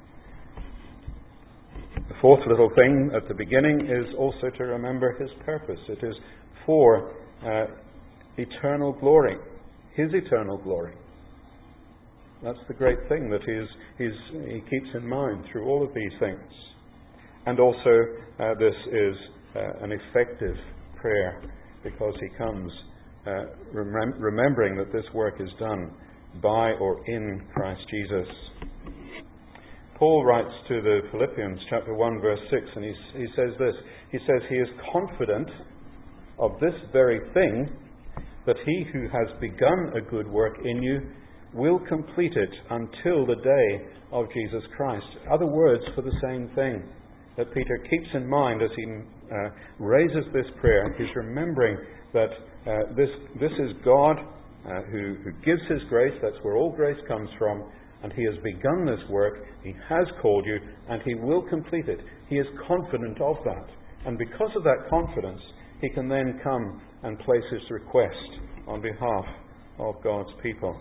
The fourth little thing at the beginning is also to remember his purpose. It is for uh, eternal glory, his eternal glory. That's the great thing that he's, he's, he keeps in mind through all of these things. And also uh, this is uh, an effective prayer because he comes uh, rem- remembering that this work is done by or in Christ Jesus. Paul writes to the Philippians chapter one verse six, and he, he says this. He says he is confident of this very thing, that he who has begun a good work in you will complete it until the day of Jesus Christ. Other words for the same thing that Peter keeps in mind as he uh, raises this prayer. He's remembering that uh, this this is God uh, who, who gives his grace. That's where all grace comes from. And he has begun this work, he has called you, and he will complete it. He is confident of that. And because of that confidence, he can then come and place his request on behalf of God's people.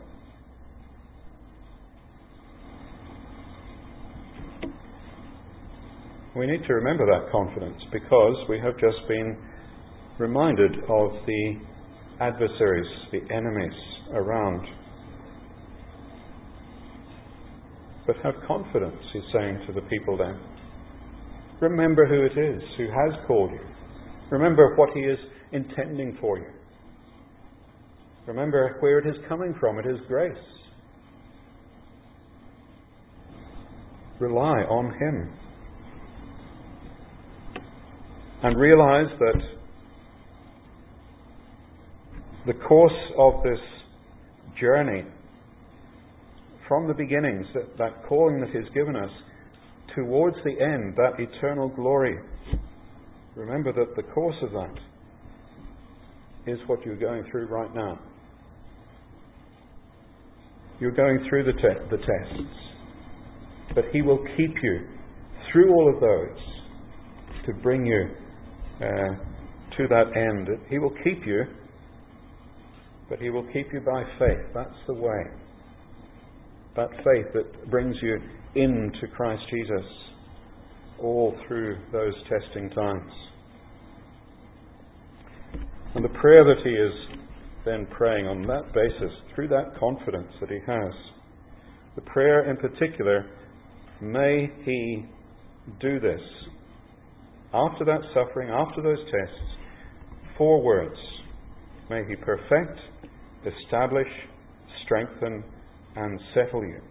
We need to remember that confidence because we have just been reminded of the adversaries, the enemies around. But have confidence, he's saying to the people then. Remember who it is who has called you. Remember what He is intending for you. Remember where it is coming from. It is grace. Rely on Him. And realize that the course of this journey, from the beginnings, that, that calling that He's given us, towards the end, that eternal glory, remember that the course of that is what you're going through right now. You're going through the, te- the tests. But He will keep you through all of those to bring you uh, to that end. He will keep you, but He will keep you by faith. That's the way. That faith that brings you into Christ Jesus all through those testing times. And the prayer that he is then praying on that basis, through that confidence that he has, the prayer in particular, may he do this. After that suffering, after those tests, four words. May he perfect, establish, strengthen, and settle you.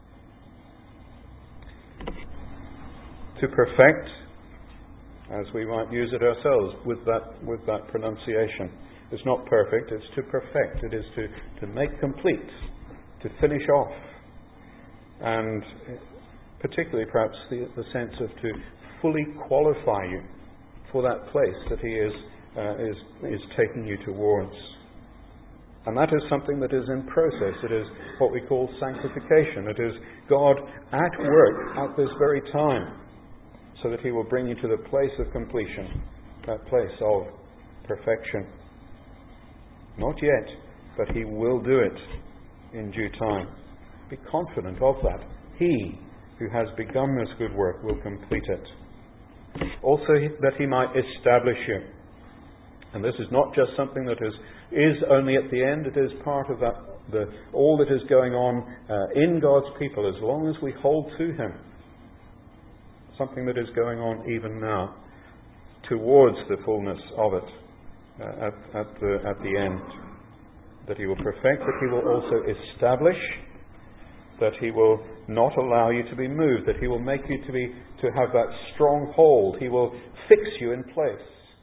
To perfect, as we might use it ourselves with that with that pronunciation. It's not perfect, it's to perfect. It is to, to make complete, to finish off. And particularly perhaps the, the sense of to fully qualify you for that place that he is, uh, is, is taking you towards. And that is something that is in process. It is what we call sanctification. It is God at work at this very time, so that he will bring you to the place of completion, that place of perfection. Not yet, but he will do it in due time. Be confident of that. He who has begun this good work will complete it. Also, that he might establish you. And this is not just something that is, is only at the end. It is part of that, the, all that is going on uh, in God's people, as long as we hold to him. Something that is going on even now, towards the fullness of it uh, at, at, the, at the end. That he will perfect, that he will also establish, that he will not allow you to be moved, that he will make you to be to have that strong hold. He will fix you in place.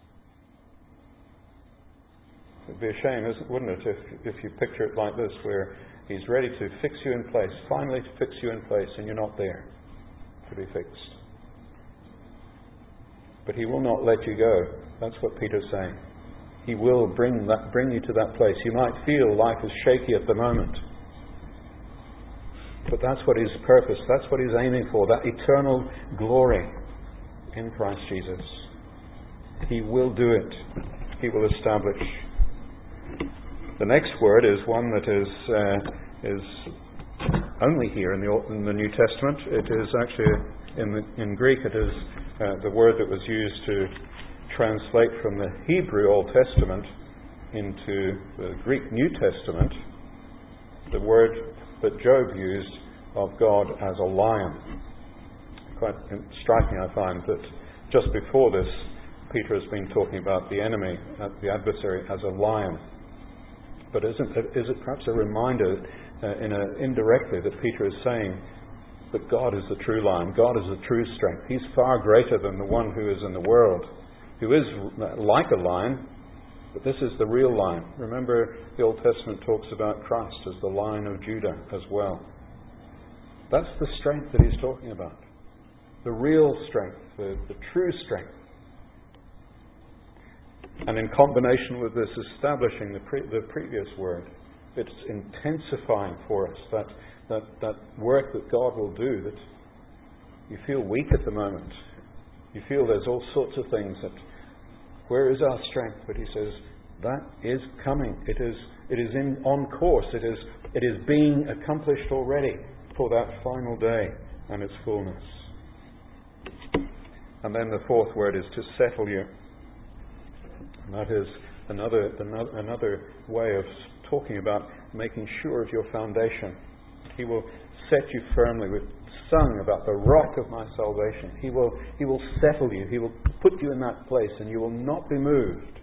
It'd be a shame, wouldn't it, if, if you picture it like this, where he's ready to fix you in place, finally to fix you in place, and you're not there to be fixed. But he will not let you go. That's what Peter's saying. He will bring that, bring you to that place. You might feel life is shaky at the moment, but that's what his purpose, that's what he's aiming for, that eternal glory in Christ Jesus. He will do it. He will establish. The next word is one that is uh, is only here in the in the New Testament. It is actually in the, in Greek. It is uh, the word that was used to translate from the Hebrew Old Testament into the Greek New Testament. The word that Job used of God as a lion. Quite striking, I find, that just before this, Peter has been talking about the enemy, the adversary, as a lion. But isn't it, is it perhaps a reminder, uh, in a, indirectly, that Peter is saying that God is the true lion, God is the true strength. He's far greater than the one who is in the world, who is like a lion, but this is the real lion. Remember, the Old Testament talks about Christ as the Lion of Judah as well. That's the strength that he's talking about. The real strength, the, the true strength. And in combination with this establishing the, pre, the previous word, it's intensifying for us that, that, that work that God will do, that you feel weak at the moment. You feel there's all sorts of things that, where is our strength? But he says, that is coming. It is it is in on course. It is it is being accomplished already for that final day and its fullness. And then the fourth word is to settle you. And that is another, another another way of talking about making sure of your foundation. He will set you firmly with sung about the rock of my salvation. He will, he will settle you. He will put you in that place and you will not be moved.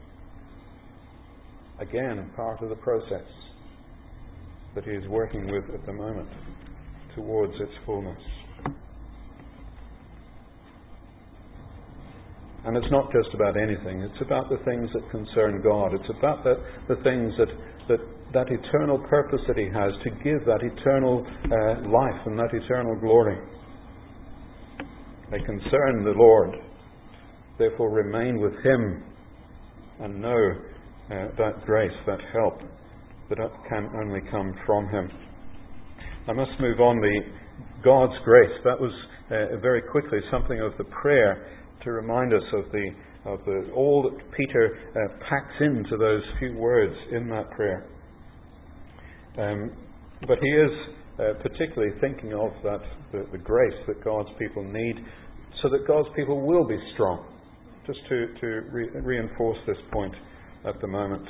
Again, part of the process that He is working with at the moment towards its fullness. And it's not just about anything. It's about the things that concern God. It's about the, the things that, that that eternal purpose that He has to give that eternal uh, life and that eternal glory. They concern the Lord. Therefore remain with Him and know uh, that grace, that help that can only come from Him. I must move on. The God's grace, that was uh, very quickly something of the prayer to remind us of the of the all that Peter uh, packs into those few words in that prayer. Um, but he is uh, particularly thinking of that the, the grace that God's people need, so that God's people will be strong. Just to to re- reinforce this point at the moment.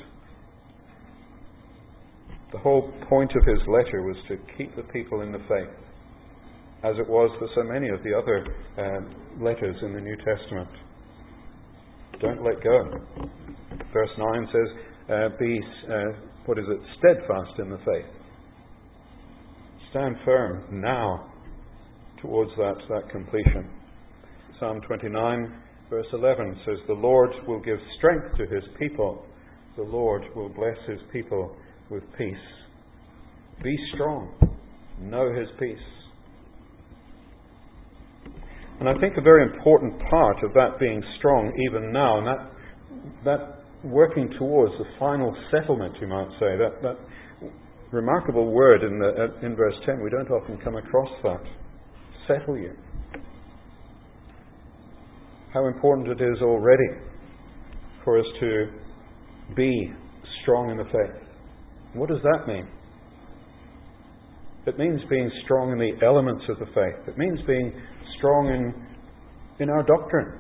The whole point of his letter was to keep the people in the faith, as it was for so many of the other uh, letters in the New Testament. Don't let go. Verse nine says, uh, be, uh, what is it, steadfast in the faith. Stand firm now towards that, that completion. Psalm twenty-nine, verse eleven says, the Lord will give strength to His people. The Lord will bless His people with peace. Be strong. Know His peace. And I think a very important part of that being strong even now, and that that working towards the final settlement, you might say, that, that remarkable word in, the, in verse ten, we don't often come across that. Settle you. How important it is already for us to be strong in the faith. What does that mean? It means being strong in the elements of the faith. It means being strong in, in our doctrine,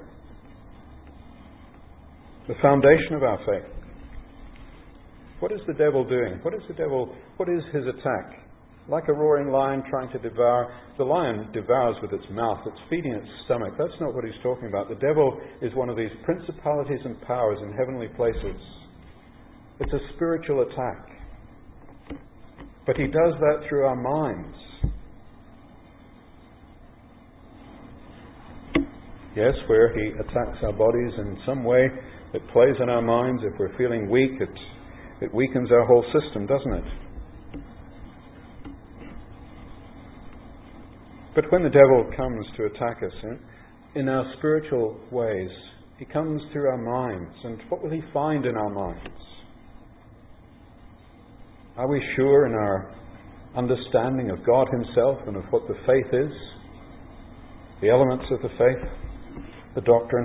the foundation of our faith. What is the devil doing? What is the devil? What is his attack? Like a roaring lion trying to devour. The lion devours with its mouth. It's feeding its stomach. That's not what he's talking about. The devil is one of these principalities and powers in heavenly places. It's a spiritual attack. But he does that through our minds. Yes, where he attacks our bodies in some way, it plays on our minds. If we're feeling weak, it, it weakens our whole system, doesn't it? But when the devil comes to attack us in, in our spiritual ways, he comes through our minds. And what will he find in our minds? Are we sure in our understanding of God Himself and of what the faith is? The elements of the faith? The doctrine?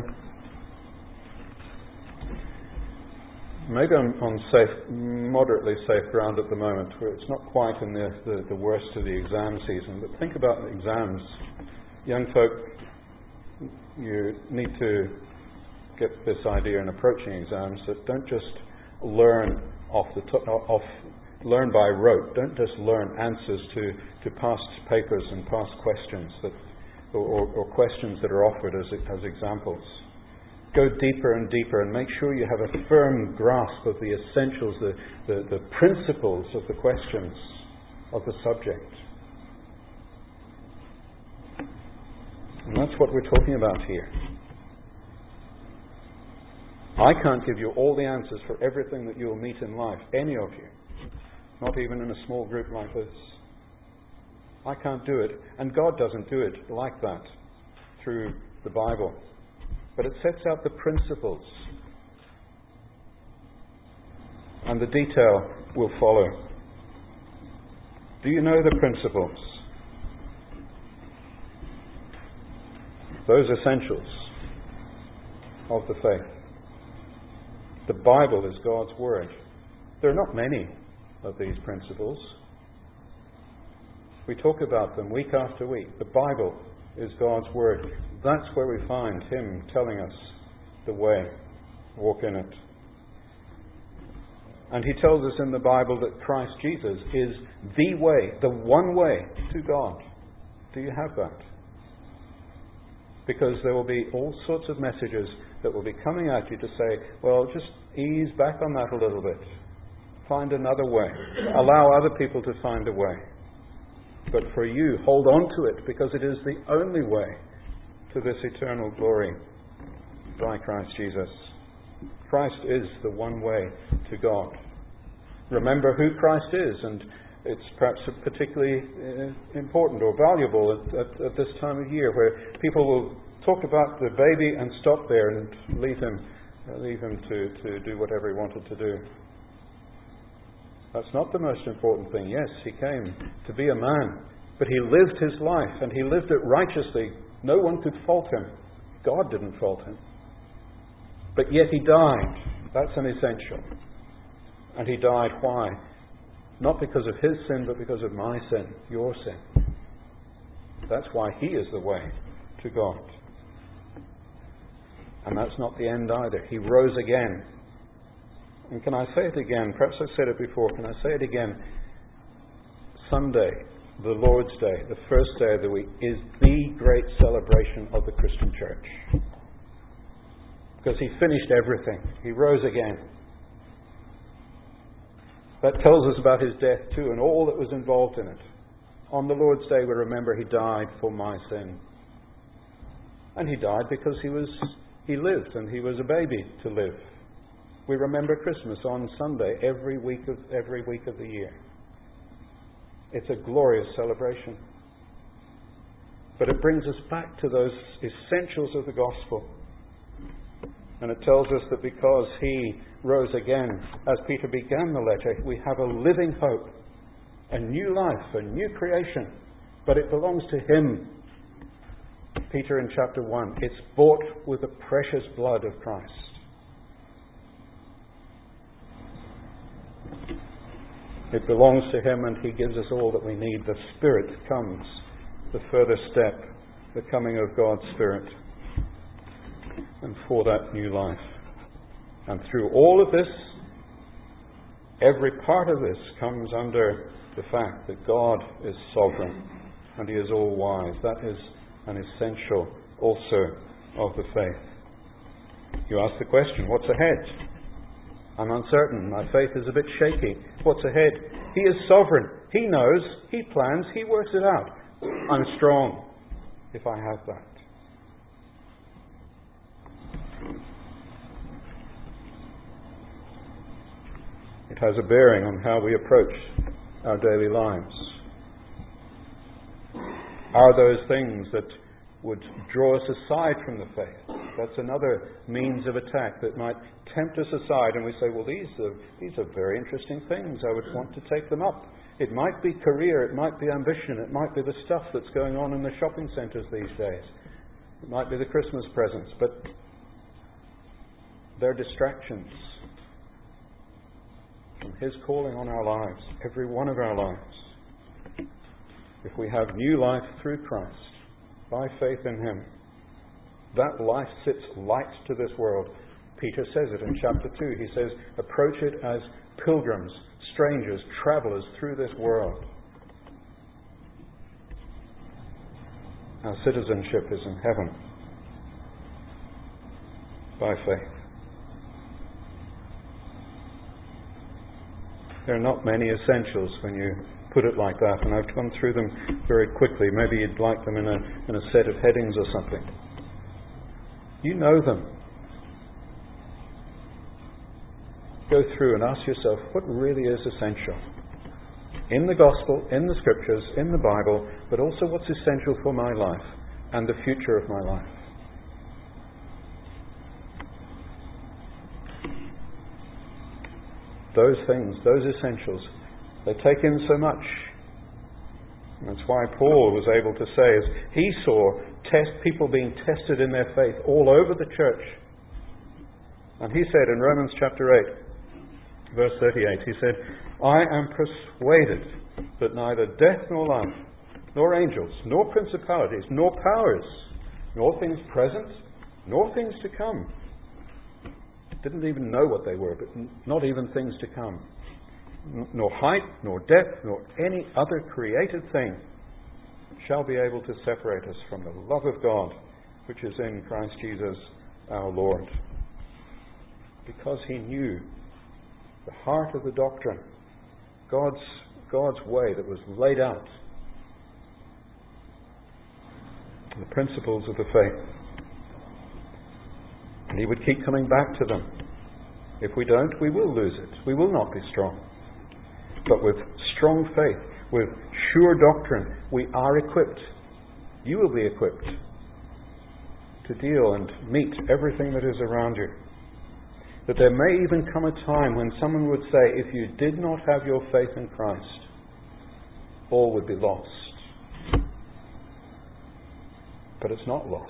Maybe I'm on safe, moderately safe ground at the moment, where it's not quite in the, the, the worst of the exam season. But think about the exams. Young folk, you need to get this idea in approaching exams that don't just learn off the top, off learn by rote. Don't just learn answers to, to past papers and past questions that, or, or, or questions that are offered as, as examples. Go deeper and deeper and make sure you have a firm grasp of the essentials, the, the, the principles of the questions of the subject. And that's what we're talking about here. I can't give you all the answers for everything that you'll meet in life, any of you. Not even in a small group like this. I can't do it, and God doesn't do it like that through the Bible. But it sets out the principles, and the detail will follow. Do you know the principles? Those essentials of the faith. The Bible is God's Word. There are not many of these principles. We talk about them week after week. The Bible is God's Word. That's where we find Him telling us the way. Walk in it. And He tells us in the Bible that Christ Jesus is the way, the one way to God. Do you have that? Because there will be all sorts of messages that will be coming at you to say, well, just ease back on that a little bit. Find another way. Allow other people to find a way. But for you, hold on to it, because it is the only way to this eternal glory by Christ Jesus. Christ is the one way to God. Remember who Christ is, and it's perhaps particularly uh, important or valuable at, at, at this time of year, where people will talk about the baby and stop there and leave him, uh, leave him to, to do whatever he wanted to do. That's not the most important thing. Yes, he came to be a man, but he lived his life, and he lived it righteously. No one could fault him. God didn't fault him. But yet he died. That's an essential. And he died why? Not because of his sin, but because of my sin, your sin. That's why he is the way to God. And that's not the end either. He rose again. And can I say it again? Perhaps I've said it before. Can I say it again? Sunday, the Lord's Day, the first day of the week, is the great celebration of the Christian church. Because he finished everything. He rose again. That tells us about his death too, and all that was involved in it. On the Lord's Day, we remember he died for my sin. And he died because he was he lived, and he was a baby to live. We remember Christmas on Sunday every week of every week of the year. It's a glorious celebration. But it brings us back to those essentials of the gospel. And it tells us that because he rose again, as Peter began the letter, we have a living hope, a new life, a new creation. But it belongs to him. Peter in chapter one, it's bought with the precious blood of Christ. It belongs to him, and he gives us all that we need. The Spirit comes, the further step, the coming of God's Spirit, and for that new life. And through all of this, every part of this comes under the fact that God is sovereign and he is all-wise. That is an essential also of the faith. You ask the question, what's ahead? I'm uncertain. My faith is a bit shaky. What's ahead? He is sovereign. He knows. He plans. He works it out. I'm strong if I have that. It has a bearing on how we approach our daily lives. Are those things that would draw us aside from the faith? That's another means of attack that might tempt us aside, and we say, well, these are, these are very interesting things. I would want to take them up. It might be career, it might be ambition, it might be the stuff that's going on in the shopping centres these days. It might be the Christmas presents, but they're distractions from his calling on our lives, every one of our lives. If we have new life through Christ, by faith in him, that life sits light to this world. Peter says it in chapter two. He says, approach it as pilgrims, strangers, travellers through this world. Our citizenship is in heaven by faith. There are not many essentials when you put it like that, and I've gone through them very quickly. Maybe you'd like them in a, in a set of headings or something. You know them. Go through and ask yourself, what really is essential? In the gospel, in the scriptures, in the Bible, but also what's essential for my life and the future of my life. Those things, those essentials, they take in so much. And that's why Paul was able to say, as he saw test people being tested in their faith all over the church. And he said in Romans chapter eight, verse thirty-eight, he said, I am persuaded that neither death nor life, nor angels, nor principalities, nor powers, nor things present, nor things to come. Didn't even know what they were, but not even things to come. Nor height, nor depth, nor any other created thing shall be able to separate us from the love of God, which is in Christ Jesus our Lord. Because he knew the heart of the doctrine, God's, God's way that was laid out, the principles of the faith. And he would keep coming back to them. If we don't, we will lose it. We will not be strong. But with strong faith, with sure doctrine, we are equipped. You will be equipped to deal and meet everything that is around you. That there may even come a time when someone would say, if you did not have your faith in Christ, all would be lost. But it's not lost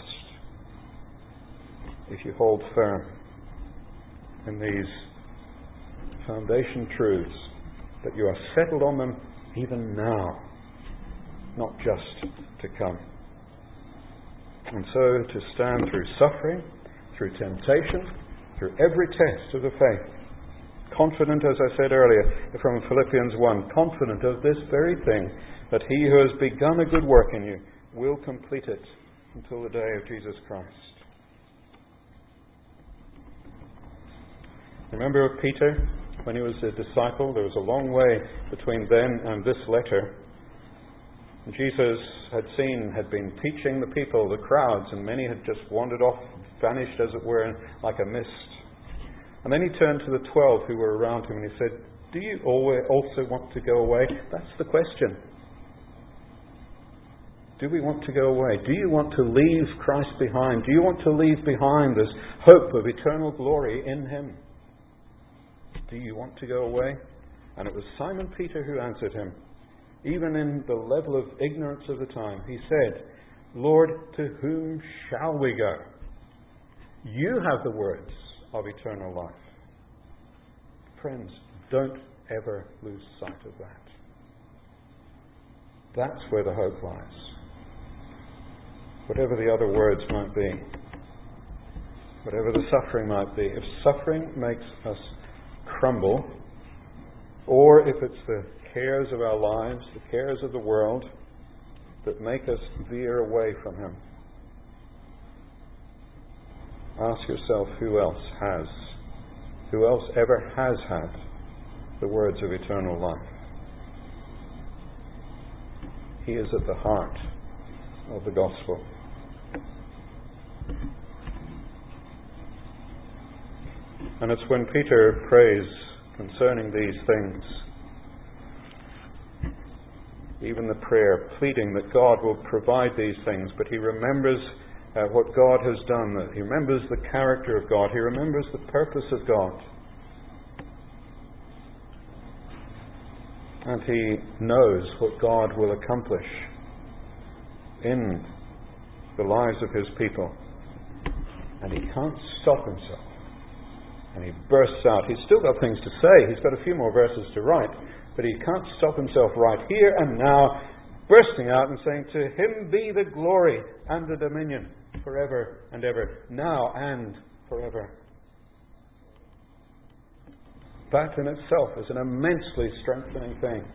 if you hold firm in these foundation truths, that you are settled on them even now, not just to come. And so to stand through suffering, through temptation, through every test of the faith, confident, as I said earlier from Philippians one, confident of this very thing, that he who has begun a good work in you will complete it until the day of Jesus Christ. Remember Peter, when he was a disciple? There was a long way between then and this letter. Jesus had seen, had been teaching the people, the crowds, and many had just wandered off, vanished as it were, like a mist. And then he turned to the twelve who were around him and he said, do you also want to go away? That's the question. Do we want to go away? Do you want to leave Christ behind? Do you want to leave behind this hope of eternal glory in him? Do you want to go away? And it was Simon Peter who answered him. Even in the level of ignorance of the time, he said, Lord, to whom shall we go? You have the words of eternal life. Friends, don't ever lose sight of that. That's where the hope lies. Whatever the other words might be, whatever the suffering might be, if suffering makes us crumble, or if it's the cares of our lives, the cares of the world that make us veer away from him, ask yourself who else has, who else ever has had the words of eternal life. He is at the heart of the gospel. And it's when Peter prays concerning these things, even the prayer pleading that God will provide these things, but he remembers uh, what God has done. He remembers the character of God. He remembers the purpose of God. And he knows what God will accomplish in the lives of his people. And he can't stop himself. And he bursts out. He's still got things to say. He's got a few more verses to write. But he can't stop himself right here and now, bursting out and saying, to him be the glory and the dominion forever and ever, now and forever. That in itself is an immensely strengthening thing.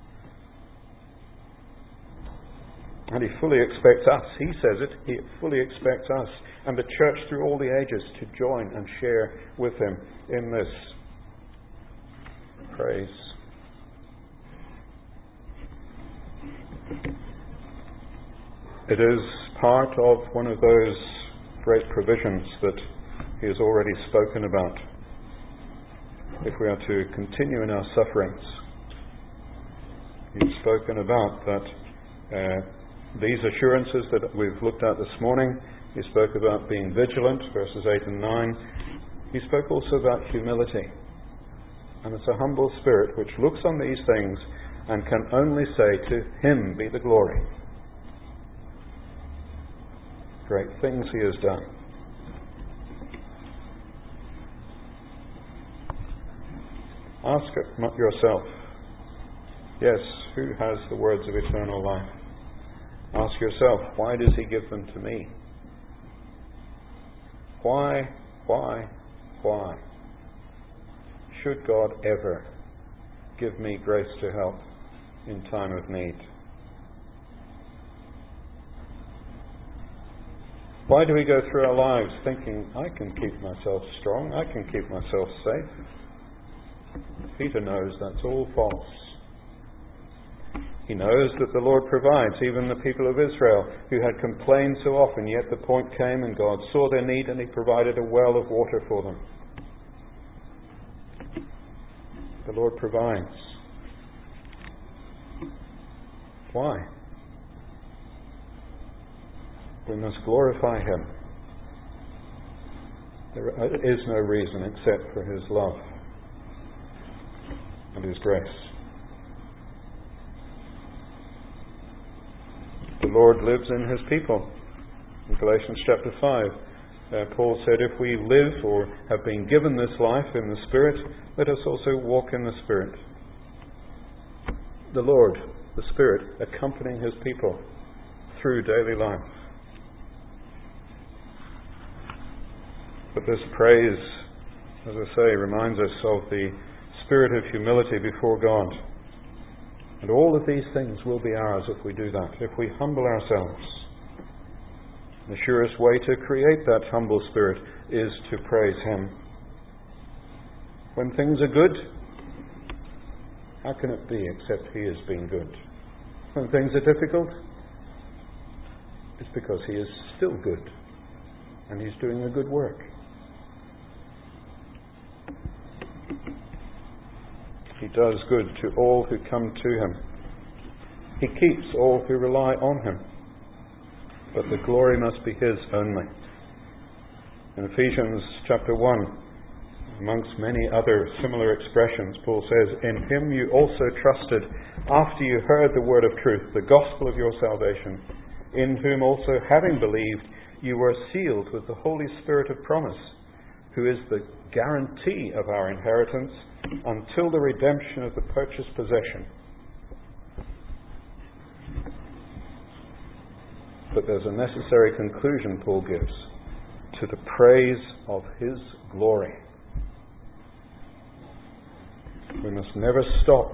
And he fully expects us, he says it, he fully expects us and the church through all the ages to join and share with him in this praise. It is part of one of those great provisions that he has already spoken about. If we are to continue in our sufferings, he's spoken about that uh, these assurances that we've looked at this morning. He spoke about being vigilant, verses eight and nine. He spoke also about humility. And it's a humble spirit which looks on these things and can only say, to him be the glory. Great things he has done. Ask yourself, yes, who has the words of eternal life? Ask yourself, why does he give them to me? Why, why, why should God ever give me grace to help in time of need? Why do we go through our lives thinking, I can keep myself strong, I can keep myself safe? Peter knows that's all false. He knows that the Lord provides. Even the people of Israel who had complained so often, yet the point came and God saw their need and He provided a well of water for them. The Lord provides. Why? We must glorify Him. There is no reason except for His love and His grace. The Lord lives in His people. In Galatians chapter five, uh, Paul said, if we live or have been given this life in the Spirit, let us also walk in the Spirit. The Lord, the Spirit, accompanying His people through daily life. But this praise, as I say, reminds us of the spirit of humility before God. And all of these things will be ours if we do that, if we humble ourselves. The surest way to create that humble spirit is to praise Him. When things are good, how can it be except He has been good? When things are difficult, it's because He is still good and He's doing a good work. He does good to all who come to Him. He keeps all who rely on Him. But the glory must be His only. In Ephesians chapter one, amongst many other similar expressions, Paul says, in Him you also trusted after you heard the word of truth, the gospel of your salvation, in whom also, having believed, you were sealed with the Holy Spirit of promise, who is the guarantee of our inheritance until the redemption of the purchased possession. But there's a necessary conclusion Paul gives, to the praise of His glory. We must never stop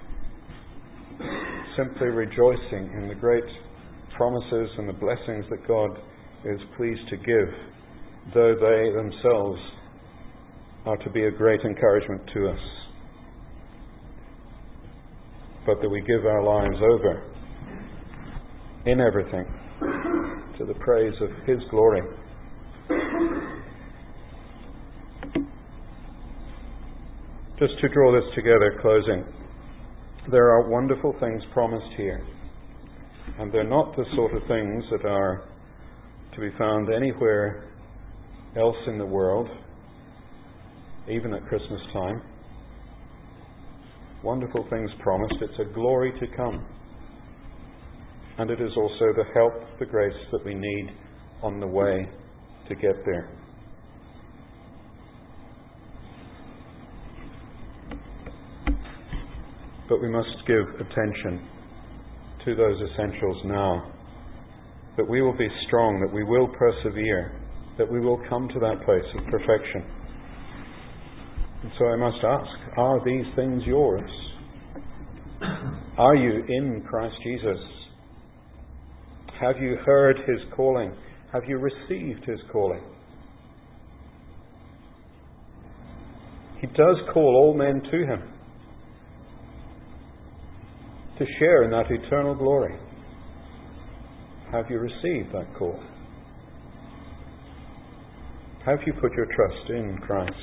simply rejoicing in the great promises and the blessings that God is pleased to give, though they themselves are to be a great encouragement to us. But that we give our lives over in everything to the praise of His glory. Just to draw this together, closing, there are wonderful things promised here, and they're not the sort of things that are to be found anywhere else in the world, even at Christmas time. Wonderful things promised. It's a glory to come. And it is also the help, the grace that we need on the way to get there. But we must give attention to those essentials now, that we will be strong, that we will persevere, that we will come to that place of perfection. And so I must ask, are these things yours? Are you in Christ Jesus? Have you heard His calling? Have you received His calling? He does call all men to Him, to share in that eternal glory. Have you received that call? Have you put your trust in Christ?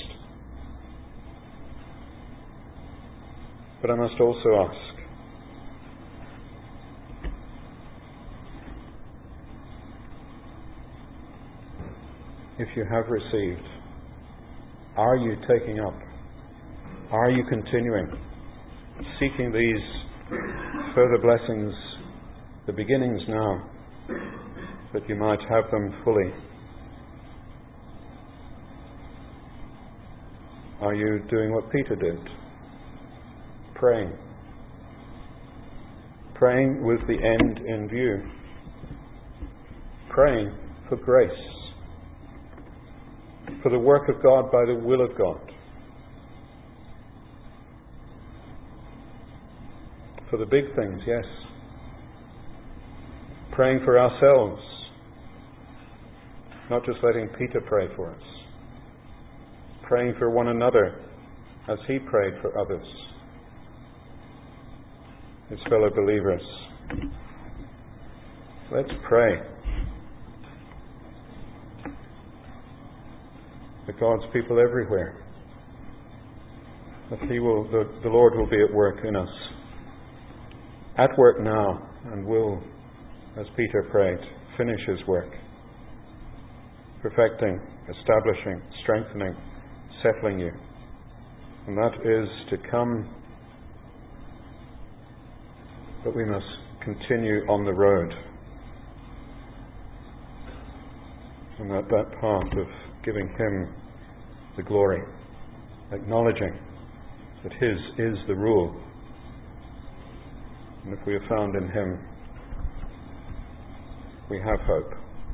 But I must also ask, if you have received, are you taking up? Are you continuing, seeking these further blessings, the beginnings now, that you might have them fully? Are you doing what Peter did? Praying. Praying with the end in view. Praying for grace. For the work of God by the will of God. For the big things, yes. Praying for ourselves. not just letting Peter pray for us, praying for one another as he prayed for others, his fellow believers. Let's pray for God's people everywhere, that he will, the, the Lord will be at work in us, at work now, and will, as Peter prayed, finish his work, perfecting, establishing, strengthening, settling you. And that is to come, but we must continue on the road. And that that path of giving him the glory, acknowledging that his is the rule. And if we are found in him, we have hope.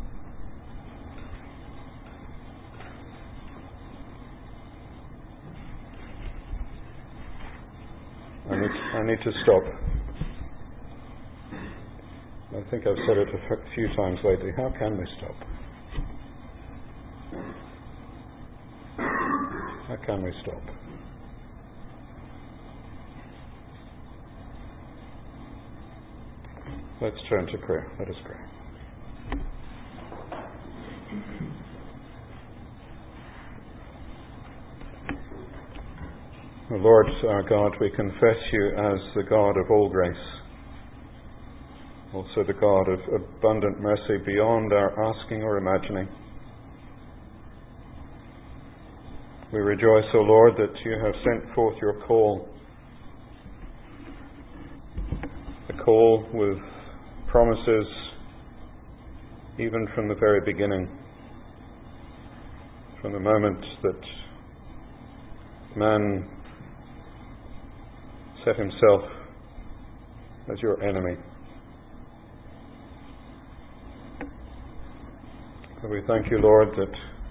I need, I need to stop. I think I've said it a few times lately. How can we stop? How can we stop? Let's turn to prayer. Let us pray. O Lord our God, we confess you as the God of all grace, also the God of abundant mercy beyond our asking or imagining. We rejoice, O Lord, that you have sent forth your call, a call with promises even from the very beginning, from the moment that man set himself as your enemy. And we thank you, Lord, that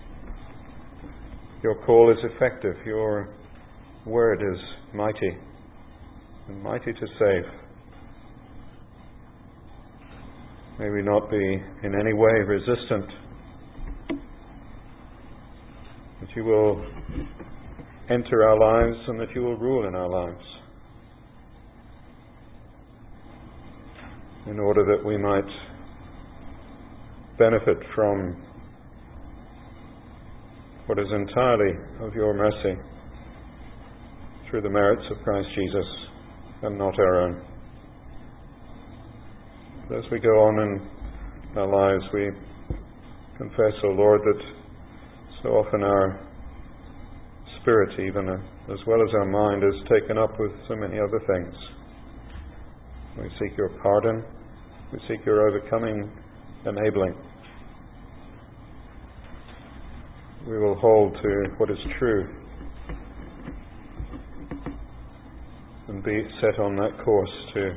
your call is effective, your word is mighty, and mighty to save. May we not be in any way resistant, that you will enter our lives and that you will rule in our lives, in order that we might benefit from what is entirely of your mercy through the merits of Christ Jesus and not our own. As we go on in our lives, we confess, O Lord, that so often our spirit, even as well as our mind, is taken up with so many other things. We seek your pardon. We seek your overcoming, enabling. We will hold to what is true and be set on that course to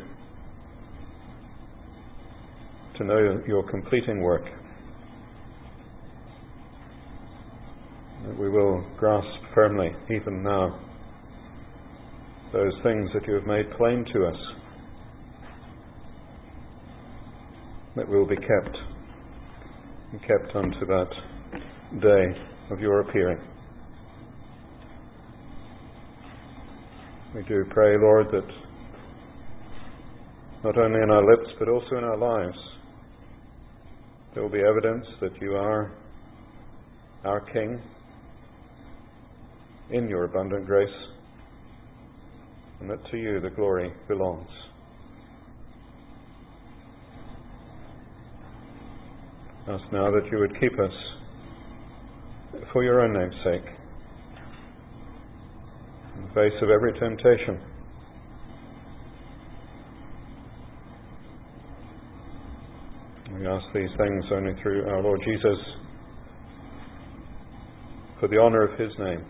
to know your completing work. That we will grasp firmly, even now, those things that you have made plain to us, that will be kept, and kept unto that day of your appearing. We do pray, Lord, that not only in our lips but also in our lives there will be evidence that you are our King in your abundant grace, and that to you the glory belongs. Ask now that you would keep us for your own name's sake in the face of every temptation. We ask these things only through our Lord Jesus, for the honour of his name,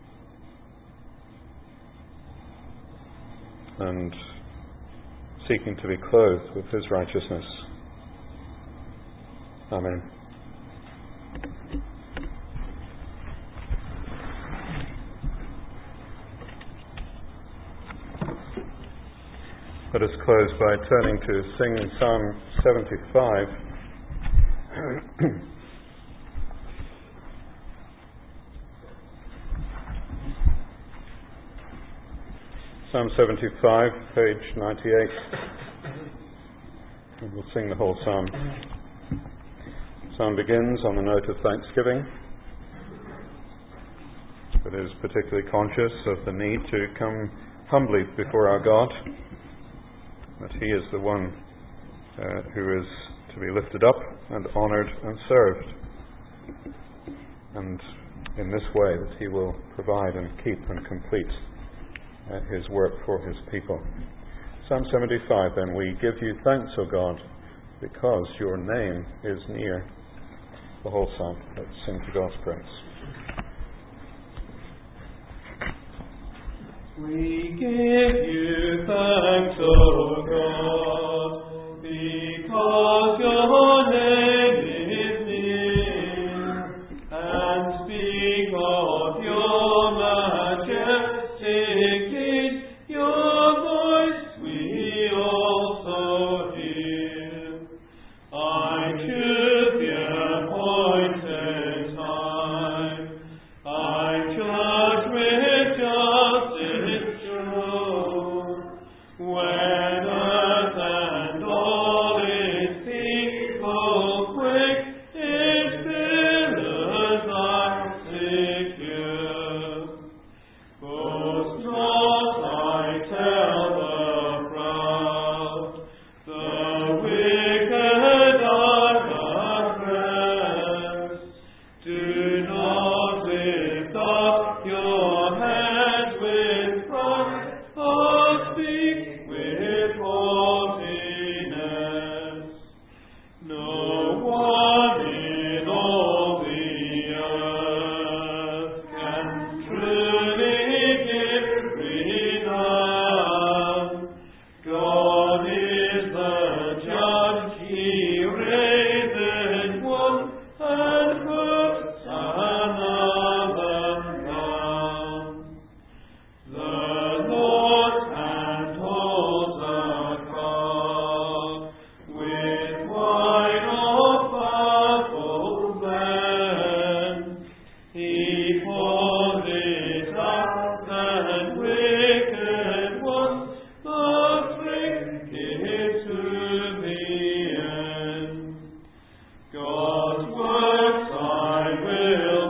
and seeking to be clothed with his righteousness. Amen. Let us close by turning to sing Psalm seventy-five. Psalm seventy-five, page ninety-eight. And we'll sing the whole psalm. The psalm begins on the note of thanksgiving. It is particularly conscious of the need to come humbly before our God, that He is the one uh, who is to be lifted up and honoured and served, and in this way that He will provide and keep and complete uh, His work for His people. Psalm seventy-five, then, we give you thanks, O God, because your name is near. The whole psalm. Let's sing to God's praise. We give you thanks, O God, because your name is near, and speak of your majestic deeds, your voice we also hear. I choose the appointed time, I judge with justice true, when earth and all its people quake, its pillars are secure. Boast not, I tell the proud, the wicked are oppressed. Do not lift up your heads with pride, or speak with haughtiness. No one in all the earth can truly give renown. God is the judge, He raises one and puts another down. The Lord's hand holds a cup with wine of purple blend. He pours it out, and wicked ones must drink it to the end. God's works I will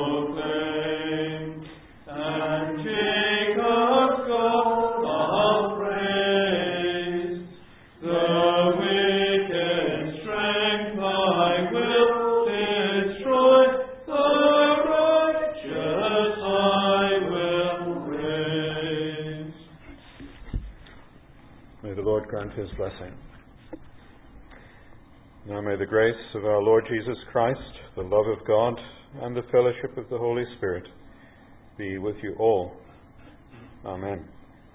proclaim, and Jacob's God I'll praise. The wicked strength I will destroy, the righteous I will raise. May the Lord grant His blessing. Now may the grace of our Lord Jesus Christ, the love of God, and the fellowship of the Holy Spirit be with you all. Amen.